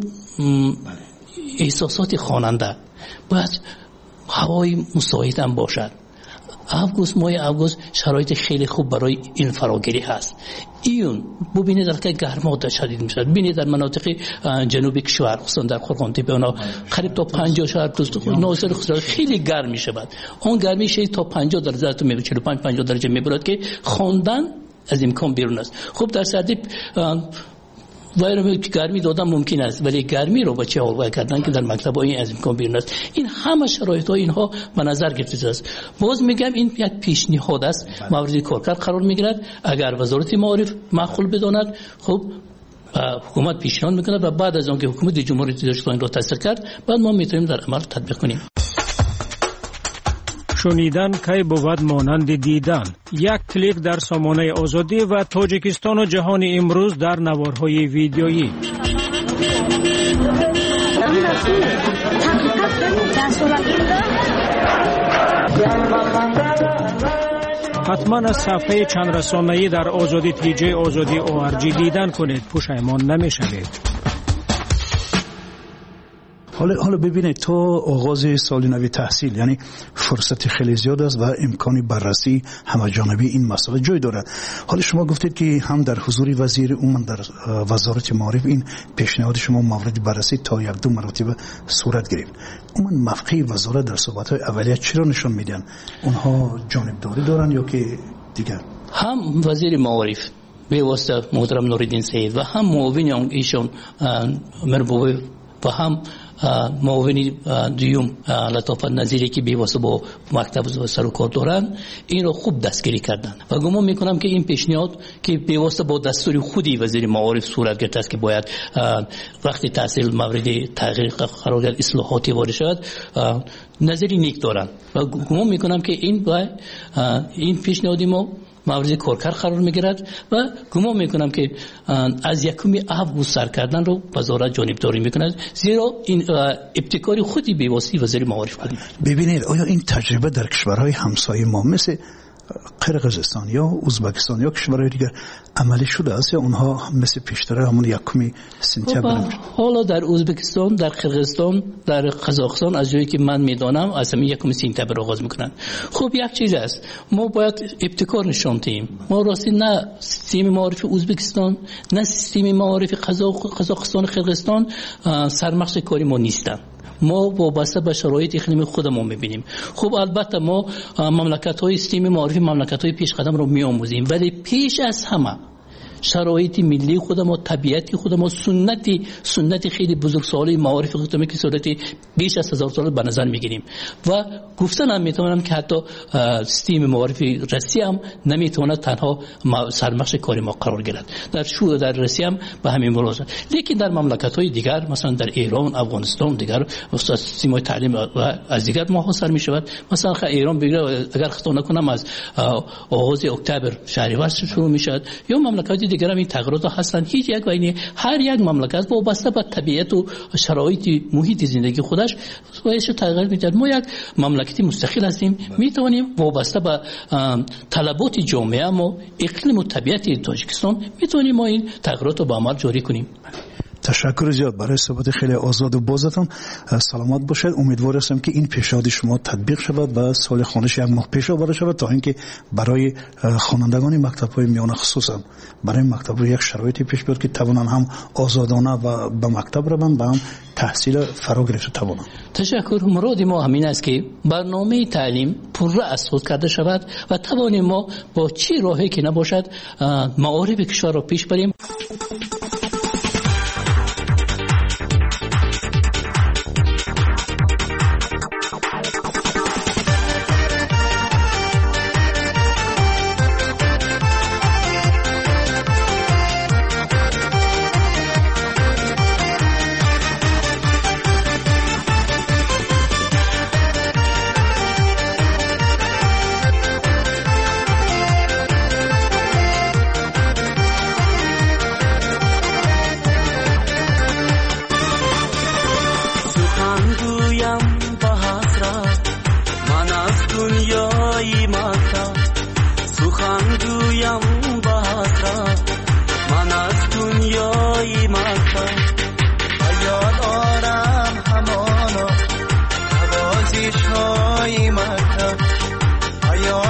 احساسات خواننده باید هوای مساعد هم باشد. август ماه август شرایط خیلی خوب برای این فراگیری هست. ایون ببینید که گرما شدید میشه. ببینید در مناطق جنوبی کشور خصوصا در خرقانتیپ اونا قریب تا پنجاه شهر ناصر خصوصا خیلی گرم میشه. بعد اون گرمی شه تا پنجاه درجه تا میبره چهل و پنج پنجاه درجه میبره که خواندن از امکان بیرون است. خب در سردی وایرمی که گرمی دادن ممکن است ولی گرمی رو بچه ها کردن که در مکتب این از امکان بیرون است. این همه شرایط ها اینها به نظر گرفته است. باز میگم این یک پیشنهاد است مورد کارکرد قرار میگیرد. اگر وزارت معارف معقول بداند خب حکومت پیشنهاد میکنه و بعد از آنکه حکومت جمهوری اسلامی را تصدیق کرد بعد ما میتونیم در عمل تطبیق کنیم. شنیدن کی بود مانند دیدن. یک کلیک در سامانه آزادی و تاجیکستان و جهان امروز در نوارهای ویدیویی. حتما از صفحه چند رسانه‌ای در آزادی تی جی آزادی او آر جی دیدن کنید، پشیمان نمیشوید. حالا حالا ببینید تو آغاز سال نوی تحصیل یعنی فرصت خیلی زیاد است و امکانی بررسی همه‌جانبی این مسئله جای دارد. حالا شما گفتید که هم در حضور وزیر عموم در وزارت معارف این پیشنهاد شما مورد بررسی تا یک دو مرتبه صورت گرفت. عموما موقع وزارت در صحبت‌های اولیه چرا نشون میدن؟ اونها جانبداری دارن یا که دیگر؟ هم وزیر معارف به واسطه محترم نوریدین سید و هم معاون ایشون مربوطه و هم معاونی دیوم لطافت نظیری که بیواسطه با مکتب و سر و کار دارن این رو خوب دستگیری کردن و گمان میکنم که این پیشنهاد که بیواسطه با دستور خودی وزیر معارف صورت گرفته است که باید وقتی تحصیل مورد تغییر قرار گرفت اصلاحاتی وارد شود نظری نیک دارن و گمان میکنم که این باید این پیشنهادی ما مورد کارکرد قرار میگیرد و گمان میکنم که از یکم آگوست سر کردن رو وزارت جانبداری میکند زیرا این ابتکاری خودی به واسطه وزیر معارف بود. ببینید آیا این تجربه در کشورهای همسایه ما مثل قرقیزستان یا ازبکستان یا کشورهای دیگر عملی شده است یا اونها مثل پیشتر همون یکم سپتامبر؟ حالا در ازبکستان، در قرقیزستان، در قزاقستان از جایی که من میدانم از همین یکم سپتامبر آغاز میکنن. خب یک چیز است ما باید ابتکار نشون دهیم. ما راستی نه سیستم معارف ازبکستان نه سیستم معارف قزاقستان و قرقیزستان سرمخش کاری ما نیستن. ما وابسته به شرایط اقلیمی خودمون میبینیم. خب البته ما مملکت های سیستم معارف مملکت های پیش قدم رو میآموزیم ولی پیش از همه شرایط ملی خودمون، طبیعتی خودمون، سنتی سنتی خیلی بزرگسالی معارف خودمون که سنتی بیش از هزار سال به نظر میگیریم و گفتن هم میتونم که حتی سیستم معارف روسیه هم نمیتونه تنها سرمخش کاری ما قرار گیرد. در شو در روسیه هم به همین موضوع. لیکن در مملکت های دیگر مثلا در ایران، افغانستان دیگر سیستم تعلیم از دیگر محاصره میشود. مثلا ایران بگیره اگر خطا نکنم از آغاز اکتبر شهریور شروع میشد یا مملکت دیگر هم این تغییرات هستند. هیچ یک بین هر یک مملکت وابسته به طبیعت و شرایط محیط زندگی خودش باید تغییر میده. ما یک مملکتی مستقل هستیم میتونیم وابسته به طلبات جامعه ما اقلیم و طبیعت تاجیکستان میتونیم ما این تغییرات رو به عمل جاری کنیم. تشکر زیاد برای صحبت خیلی آزاد و بازتان. سلامت باشید. امیدوار هستم که این پیشنهاد شما تطبیق شود و سال خانش یک ماه پیش آورده شود تا اینکه برای خوانندگان مکتب‌های میانه خصوصا برای مکتب یک شرایطی پیش بیاد که توانند هم آزادانه و به مکتب روند و هم تحصیل فرا گرفته توانند. تشکر. مراد ما همین است که برنامه تعلیم پررأس اساس کرده شود و توانیم ما با چه راهی که نباشد معارف کشور را پیش بریم. های مکتب، حیات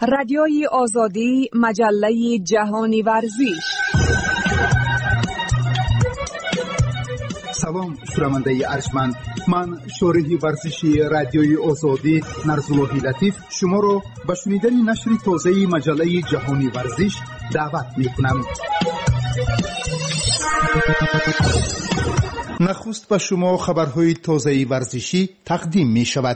رادیوی آزادی، مجله جهانی ورزش. سلام شنونده ارجمند، من شارح ورزشی رادیوی آزادی نرزاللهی لطیف شما را به شنیدن نشر تازه مجله جهانی ورزش دعوت می‌کنم. نخست به شما خبرهای تازه ورزشی تقدیم می شود.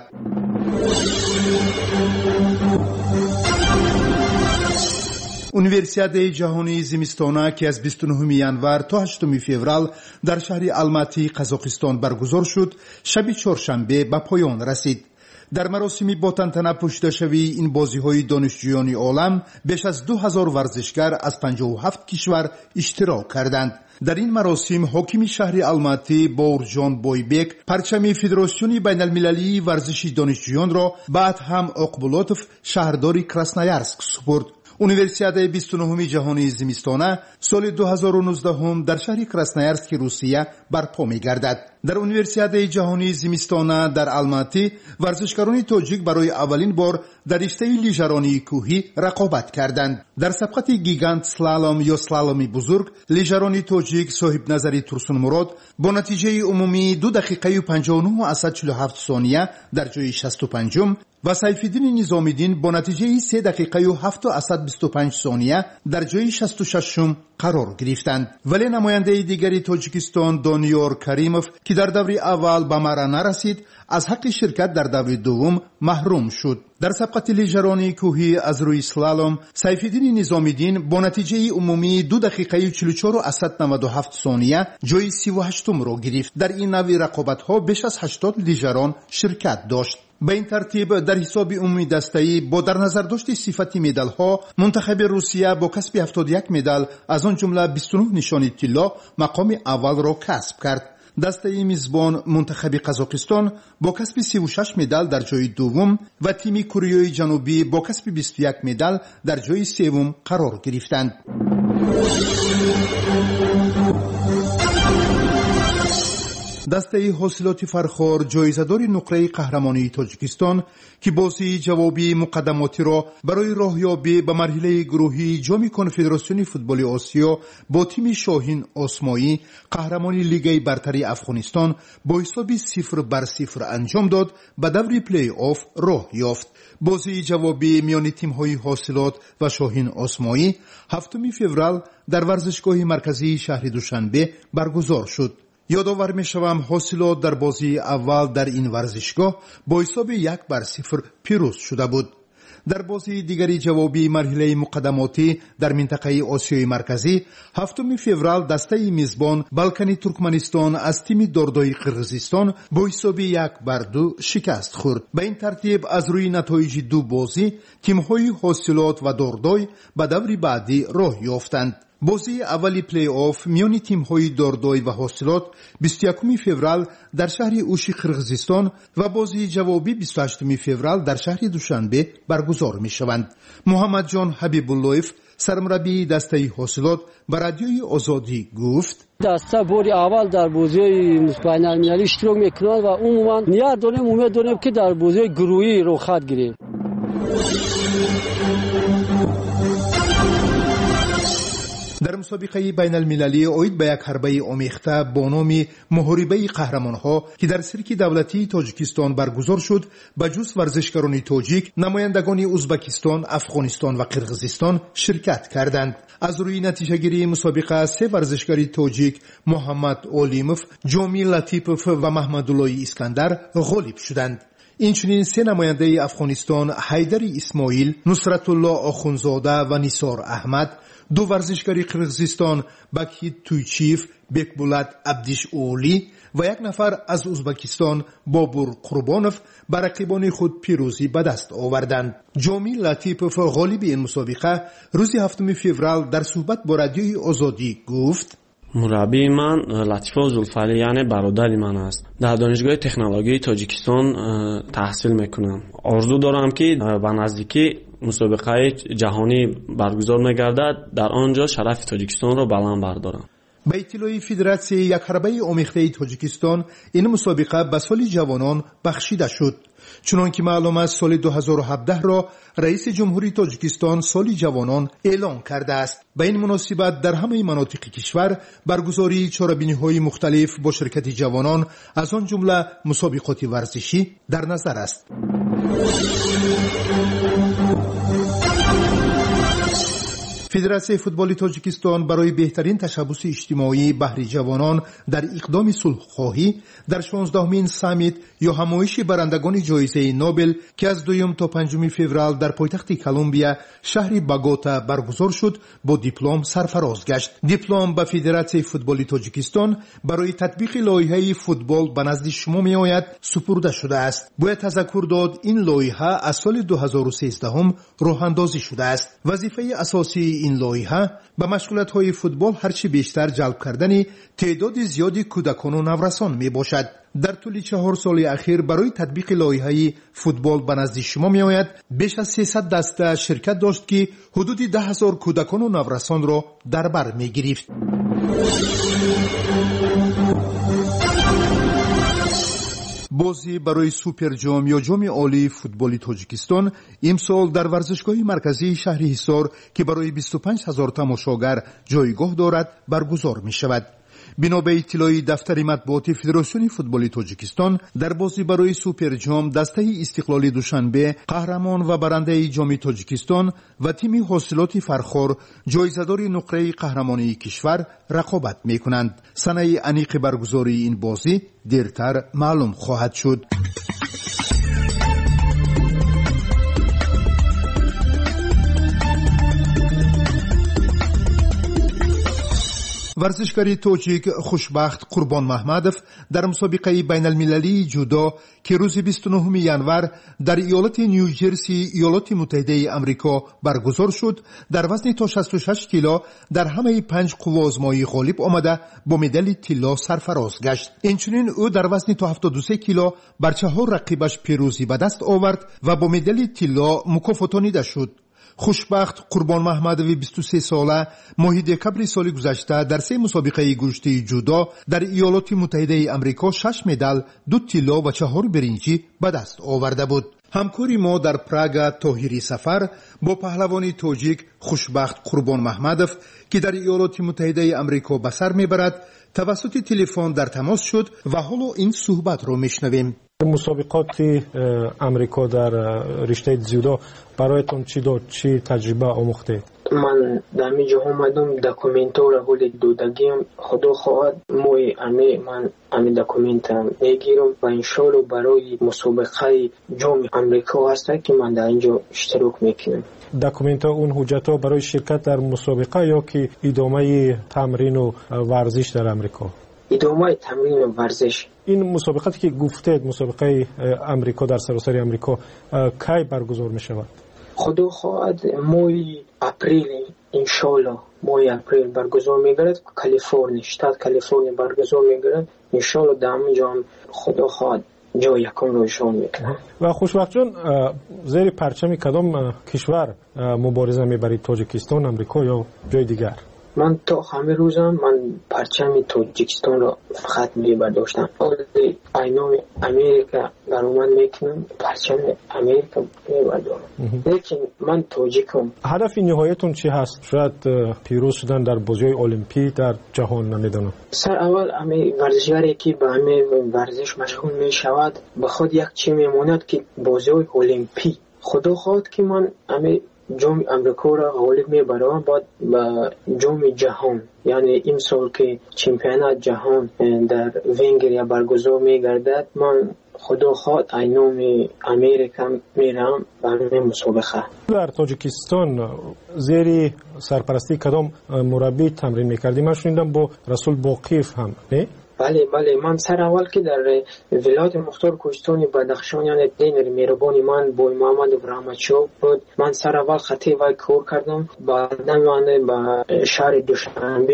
универсиадаи ҷаҳонии зимистона ки аз бисту нӯҳуми январ то ҳаштуми феврал дар шаҳри алматии қазоқистон баргузор шуд, шаби чоршанбе ба поён расид. дар маросими бо тантана пӯшидашавии ин бозиҳои донишҷӯёни олам беш аз ду ҳазор варзишгар аз панҷоҳу ҳафт кишвар иштирок карданд. дар ин маросим ҳокими шаҳри алматӣ бовурҷон бойбек парчами федератсиони байналмилалии варзиши донишҷӯёнро ба адҳам оқбулотов шаҳрдори красноярск супурд. универсиадаи бисту нӯҳуми ҷаҳонии зимистона соли ду ҳазору нуздаҳум дар шаҳри красноярски русия барпо мегардад. дар универсиадаи ҷаҳонии зимистона дар алматӣ варзишгарони тоҷик барои аввалин бор дар риштаи лижаронии кӯҳӣ рақобат карданд. дар сабқати гигант слалом ё слаломи бузург лижарони тоҷик соҳибназари турсунмурод бо натиҷаи умумии ду дақиқаю панҷоҳу нӯҳу асад чилу ҳафт сония дар ҷои шасту панҷум ва сайфиддини низомиддин бо натиҷаи се дақиқаю ҳафту асад бисту панҷ сония дар ҷои шасту шашум қарор гирифтанд. вале намояндаи дигари тоҷикистон дониёр каримов ки дар даври аввал ба марра нарасид, аз ҳаққи ширкат дар даври дуввум маҳрум шуд. дар сабқати лижаронии кӯҳӣ аз рӯи слалом сайфиддини низомиддин бо натиҷаи умумии ду дақиқаю чилу чору асад наваду ҳафт сония ҷои сиву ҳаштумро гирифт. дар ин навъи рақобатҳо беш аз ҳаштод лижарон ширкат дошт. ба ин тартиб дар ҳисоби умуми дастаӣ бо дар назардошти сифати медалҳо мунтахаби русия бо касби ҳафтоду як медал, аз он ҷумла бисту нӯҳ нишони тилло мақоми аввалро касб кард. дастаи мизбон мунтахаби қазоқистон бо касби сиву шаш медал дар ҷои дуввум ва тими кӯреяи ҷанубӣ бо касби бисту як медал дар ҷои севум қарор гирифтанд. дастаи ҳосилоти фархор ҷоизадори нуқраи қаҳрамонии тоҷикистон ки бозии ҷавобии муқаддамотиро барои роҳёбӣ ба марҳилаи гурӯҳии ҷоми конфедератсиони футболи осиё бо тими шоҳин осмоӣ қаҳрамони лигаи бартари афғонистон бо ҳисоби сифр бар сифр анҷом дод, ба даври плей-офф роҳ ёфт. бозии ҷавобӣ миёни тимҳои ҳосилот ва шоҳин осмоӣ ҳафтуми феврал дар варзишгоҳи марказии шаҳри душанбе баргузор шуд. یادآور میشوم حاصلات در بازی اول در این ورزشگاه با حساب یک بر صفر پیروز شده بود. در بازی دیگری جوابی مرحله مقدماتی در منطقه آسیای مرکزی هفتم فوریه دسته میزبان بالکانی ترکمنستان از تیم دوردوی قرغیزستان با حساب یک بر دو شکست خورد. به این ترتیب از روی نتایج دو بازی تیم‌های حاصلات و دوردوی به دور بعدی راه یافتند. بازی اولی پلی آف میان تیم‌های دوردوی و حاصلات بیست و یکم فوریه در شهر اوشی قرغیزستان و بازی جوابی بیست و هشتم فوریه در شهر دوشنبه برگزار می‌شوند. محمد جان حبیب اللهیف سرمربی دسته حاصلات به رادیوی آزادی گفت: دسته باری اول در بازی بین‌المللی اشتراک می‌کند و عموما نیت داریم امید داریم که در بازی گروهی رخصت گیریم. در مسابقه بین المللی اوید به یک حربه آمیخته با نام محاربه قهرمانها که در سرک دولتی تاجیکستان برگزار شد، به جز ورزشکاران تاجیک نمایندگان ازبکستان، افغانستان و قرغیزستان شرکت کردند. از روی نتیجه گیری مسابقه سه ورزشکار تاجیک محمد اولیموف، جامی لطیپوف و محمدالله اسکندر غالب شدند. اینچنین سه نماینده افغانستان حیدر اسماعیل، نصرت الله آخونزاده و نیسار احمد، دو ورزشکار قرغیزستان بکیت تویچیف، بکبولت عبدیش اولی و یک نفر از ازبکستان بابور قربانوف بر رقیبان خود پیروزی به دست آوردند. جامی لطیپوف غالب این مسابقه روز هفتم فوریه در صحبت با رادیوی آزادی گفت: مربی من لطیفه زلفعلی یعنی برادری من است. در دانشگاه تکنولوژی تاجیکستان تحصیل میکنم. آرزو دارم که به نزدیکی مسابقه جهانی برگزار میگردد، در آنجا شرف تاجیکستان را بلند بردارم. به اطلاع فدراسیون یک حربه آمیخته تاجیکستان این مسابقه به سال جوانان بخشیده شد. چنانکه معلوم است سال دو هزار و هفده را رئیس جمهوری تاجیکستان سال جوانان اعلام کرده است. به این مناسبت در همه مناطق کشور برگزاری چاره‌بینی‌های مختلف با شرکت جوانان از آن جمله مسابقات ورزشی در نظر است. فدراسیون فوتبال تاجیکستان برای بهترین تشبث اجتماعی بهر جوانان در اقدام صلح‌خواهی در شانزدهمین سامیت یا همایش برندگان جایزه نوبل که از دوم تا پنجم فوریه در پایتخت کلمبیا شهر باگوتا برگزار شد با دیپلم سرفراز گشت. دیپلم به فدراسیون فوتبال تاجیکستان برای تطبیق لایحه فوتبال به نزد شما می آید سپرده شده است. باید تذکر داد این لایحه از سال دو هزار و سیزده راه اندازی شده است. وظیفه اساسی این لایحه به مشغولیت‌های فوتبال هرچی بیشتر جلب کردن تعداد زیادی کودکان و نورسان می باشد. در طول چهار سال اخیر برای تطبیق لایحه فوتبال به نزد شما می آید بیش از سیصد دسته شرکت داشت که حدود ده هزار کودکان و نورسان را در بر می گرفت. بازی برای سوپر جام یا جام عالی فوتبال تاجیکستان امسال در ورزشگاه مرکزی شهر حصار که برای بیست و پنج هزار تماشاگر جایگاه دارد برگزار می شود. بنا به اطلاع دفتر مطبوعات فدراسیون فوتبال تاجیکستان در بازی برای سوپر جام دسته استقلال دوشنبه قهرمان و برنده جام تاجیکستان و تیم حاصلات فرخار جایزه‌دار نقره قهرمانی کشور رقابت می‌کنند. سنه انیق برگزاری این بازی دیرتر معلوم خواهد شد. ورزشکاری تاجیک خوشبخت قربان محمدов در مسابقه بین المللی جودو که روز بیست و نهم ینور در ایالت نیوجرسی ایالات متحده آمریکا برگزار شد در وزن تا شصت و شش کیلو در همه پنج قوا آزمایی غالب آمده با مدال طلا سرفراز گشت. اینچنین او در وزن تا هفتاد و سه کیلو بر چهار رقیبش پیروزی به دست آورد و با مدال طلا مکافاتانیده شد. خوشبخت قربان محمدوی بیست و سه ساله ماه دکبر سال گذشته در سه مسابقه گشتی جودو در ایالات متحده آمریکا شش مدال، دو طلا و چهار برنجی به دست آورده بود. همکاری ما در پراگ طاهری سفر با پهلوانی تاجیک خوشبخت قربان محمدов که در ایالات متحده آمریکا به سر میبرد توسط تلفن در تماس شد و حالا این صحبت رو میشنویم. مسابقات امریکا در رشته جودو برایتون چی داد؟ چی تجربه آموخته؟ من در اینجا اومدم دکومنتو را حول دودگیم خدا خواهد موی امی من امی دکومنت میگیرم و انشالله برای مسابقه جام امریکا هسته که من در اینجا اشتراک میکنم. دکومنت اون حجت ها برای شرکت در مسابقه یا که ادامه تمرین و ورزش در امریکا؟ ادامه تمرین و ورزش. این مسابقاتی که گفتید مسابقه امریکا در سراسر امریکا کی برگزار می شود؟ خدا خواهد مای اپریل انشالله مای اپریل برگزار میگردد. کالیفرنیا شتات کالیفرنیا برگزار میگردد. انشالله در اونجا خدا خواهد جای یکم روشان میکنه. و خوشبخت جان زیر پرچم کدام کشور مبارزه میبرید؟ تاجیکستان، امریکا یا جای دیگر؟ من تا همه روزم من پرچم تاجیکستان را فقط میبرداشتم. ولی اینو امریکا برام میکنم پرچم امریکا میبردارم. لیکن من تاجیکم. هدف نهاییتون چی هست؟ شاید پیروز شدن در بازی‌های المپیک در جهان، نمیدونم. سر اول امی ورزشکاری که به امی ورزش مشغول میشود به خود یک چی میموند که بازی‌های المپیک. خدا خواهد که من امی جام امریکا را غالب میبرم بعد به جام جهان، یعنی این سال که چمپیونات جهان در ونگریا برگزار میگردد من خدا خواهد اینوم امریکا میرم برای مسابقه. در تاجیکستان زیر سرپرستی کدام مربی تمرین میکردی؟ من شنیدم با رسول باقیف هم نه؟ بله بله من سر اول که در ولایت مختار کوهستان بدخشان یعنی دینر میربانی من بوی محمد ابراهیمچو بود. من سر اول خطی وای کار کردم. بعدا من به شهر دوشنبه هم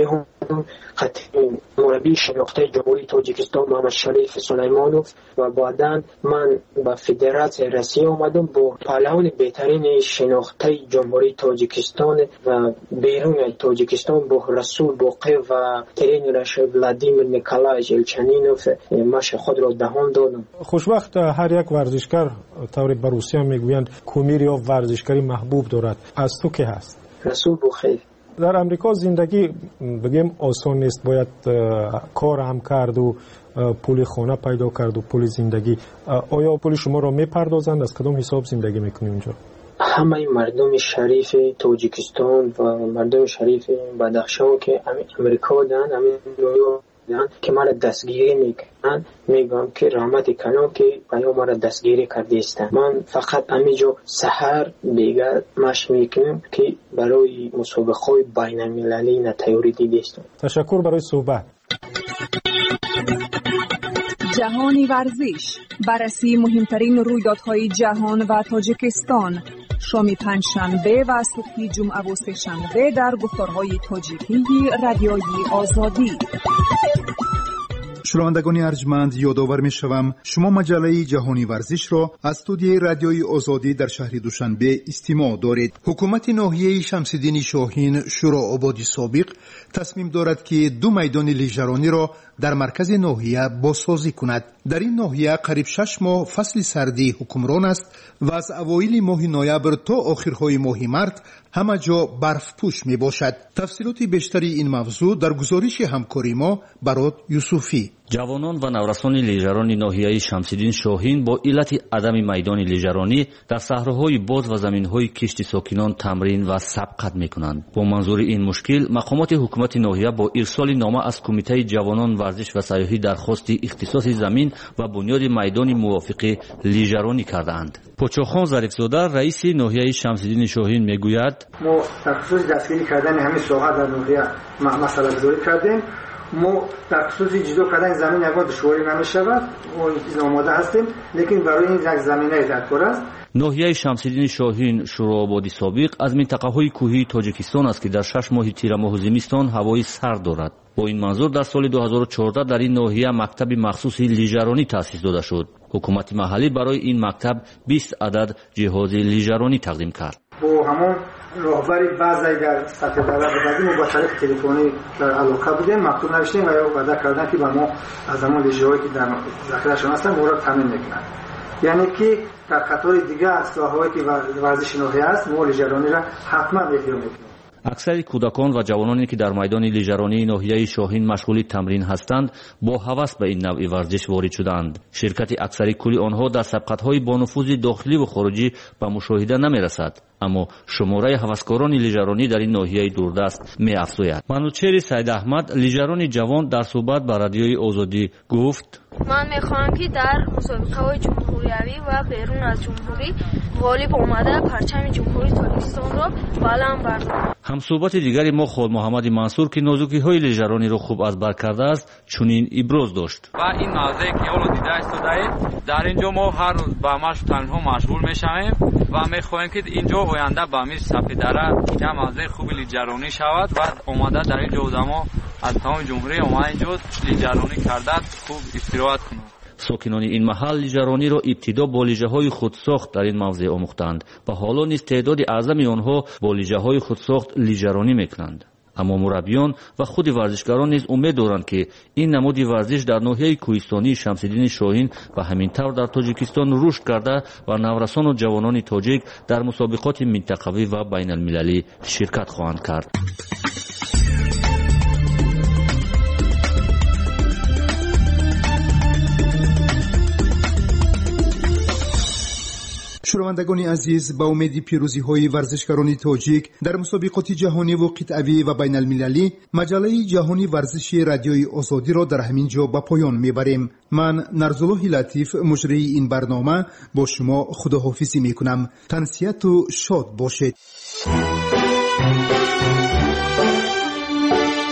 خطیب مربی شناخته جمهوری تاجیکستان محمد شریف سلیمانوف و بعداً من به فدراسیون روسیه آمدم با پهلوان بهترین شناخته جمهوری تاجیکستان و بیرون تاجیکستان با رسول باقی و ترینرش ولادیمیر نیکولایویچ الچنینوف مشق خود را دهان دادم. خوشبخت هر یک ورزشکار طور به روسیه میگویند کومیر یا ورزشکاری محبوب دارد. از تو که هست؟ رسول بخیر. در امریکا زندگی بگیم آسان نیست، باید کار هم کرد و پول خانه پیدا کرد و پول زندگی. آیا پول شما را میپردازند؟ از کدام حساب زندگی میکنی اونجا؟ همه مردم شریف تاجیکستان و مردم شریف بدخشان که امریکا دارن، دارن که مرا دستگیری میکنن، میگم که رحمت کنم که آیا مرا دستگیری کرده استن. من فقط همینجا سحر دیگر مشق میکنم که برای مسابقه های بین المللی نتیاری دیدستم. تشکر برای صحبت. جهانی ورزش، بررسی مهمترین رویدادهای جهان و تاجیکستان، شام پنجشنبه و صبح جمعه و سه‌شنبه در گفتارهای تاجیکی رادیوی آزادی. شنوندگان ارجمند، یادآور می‌شوم شما مجله جهانی ورزش را از استودیوی رادیوی آزادی در شهر دوشنبه استماع دارید. حکومت ناحیه شمس‌الدین شاهین شورا آبادی سابق تصمیم دارد که دو میدان لیژرانی را در مرکز ناحیه بازسازی کند. در این ناحیه قریب شش ماه فصل سردی حکمران است و از اوایل ماه نوامبر تا آخرهای ماه مارس همه جا برف پوش می باشد. تفصیلات بیشتری این موضوع در گزارش همکاری ما برات یوسفی. جوانان و نورسان لیژران ناحیه شمس‌الدین شاهین با علت عدم میدان لیژرانی در صحراهای باز و زمین‌های کشت ساکنان تمرین و سبقت می‌کنند. با منظور این مشکل مقامات حکومت ناحیه با ارسال نامه از کمیته جوانان ورزش و سیاحی درخواست اختصاص زمین و بنیاد میدان موافق لیژرانی کردند. پوچوخان ظریفزاده رئیس ناحیه شمس‌الدین شاهین میگوید ما در خصوص دستگیری کردن همین ساحه در ناحیه مسئله گذاری کردیم. ما در خصوص جدا کردن زمین یکان دشواری نمی‌شود، ما این آماده هستیم، لیکن برای این یک زمینه در کار است. ناحیه شمس‌الدین شاهین شورا آبادی سابق از منطقه‌های کوهی تاجیکستان است که در شش ماه تیر ماه زمستان هوای سرد دارد. با این منظور در سال دو هزار و چهارده در این ناحیه مکتب مخصوص لیژرانی تأسیس داده شد. حکومت محلی برای این مکتب بیست عدد جهاز لیژرانی تقدیم کرد. با همون راهبری بعضی در سطح دولت بودیم و با طریق تلفنی در علاقه بودیم، مکتوب نوشتیم و یا وعده کردن که با ما از همون لیژه‌هایی که در ذخیره‌شون هستن ما را تامین میکنن. یعنی که در قطار دیگه از ساحه‌هایی که ورزش ناحیه است ما لیژرانی را حتما احیا میکنیم. اکثر کودکان و جوانانی که در میدان لیژرانی ناحیه شاهین مشغول تمرین هستند با هوس به این نوع ورزش وارد شدند. شرکت اکثری کلی آنها در سبقت‌های با نفوذ داخلی و خارجی به مشاهده نمی‌رسد، اما شماره هوسکاران لیژرانی در این ناحیه دوردست می‌افزاید. منوچهر سید احمد لیژران جوان در صحبت با رادیوی آزادی گفت: من میخواهم که در مسابقه‌های جمهوریوی و بیرون از جمهوری غالب آمده پرچم جمهوری تاجیکستان را بلند بردارم. همصحبت دیگری ما خود محمد منصور که نازکی‌های لیژرانی را خوب از بر کرده است چنین ابراز داشت. و این موضوعی که حالا دیده استودید در اینجا ما هر روز با مشق تنها مشغول میشویم و میخواهیم که اینجا آینده با می سپیدره یک موضوع خوب لیژرانی شود و آمده در اینجا آدما از تمام جمهوری اومد اینجا لیژرانی کرده خوب استراحت کنند. ساکنان این محل لیژرانی را ابتدا با لیژه‌های خودساخت در این موضع آموختند و حالا نیز تعداد اعظم آنها با لیژه‌های خودساخت لیژرانی میکنند. اما مربیان و خود ورزشکاران نیز امید دارند که این نماد ورزش در ناحیه کوهستانی شمس‌الدین شاهین و همینطور در تاجیکستان رشد کرده و نورسان و جوانان تاجیک در مسابقات منطقوی و بین المللی شرکت خواهند کرد. شنوندگان عزیز، با امید پیروزی های ورزشکاران تاجیک در مسابقات جهانی و قطعی و بین المللی مجله جهانی ورزشی رادیوی آزادی را در همین جا به پایان میبریم. من نرزالله لطیف مجری این برنامه با شما خداحافظی میکنم. تنسیت و شاد باشید.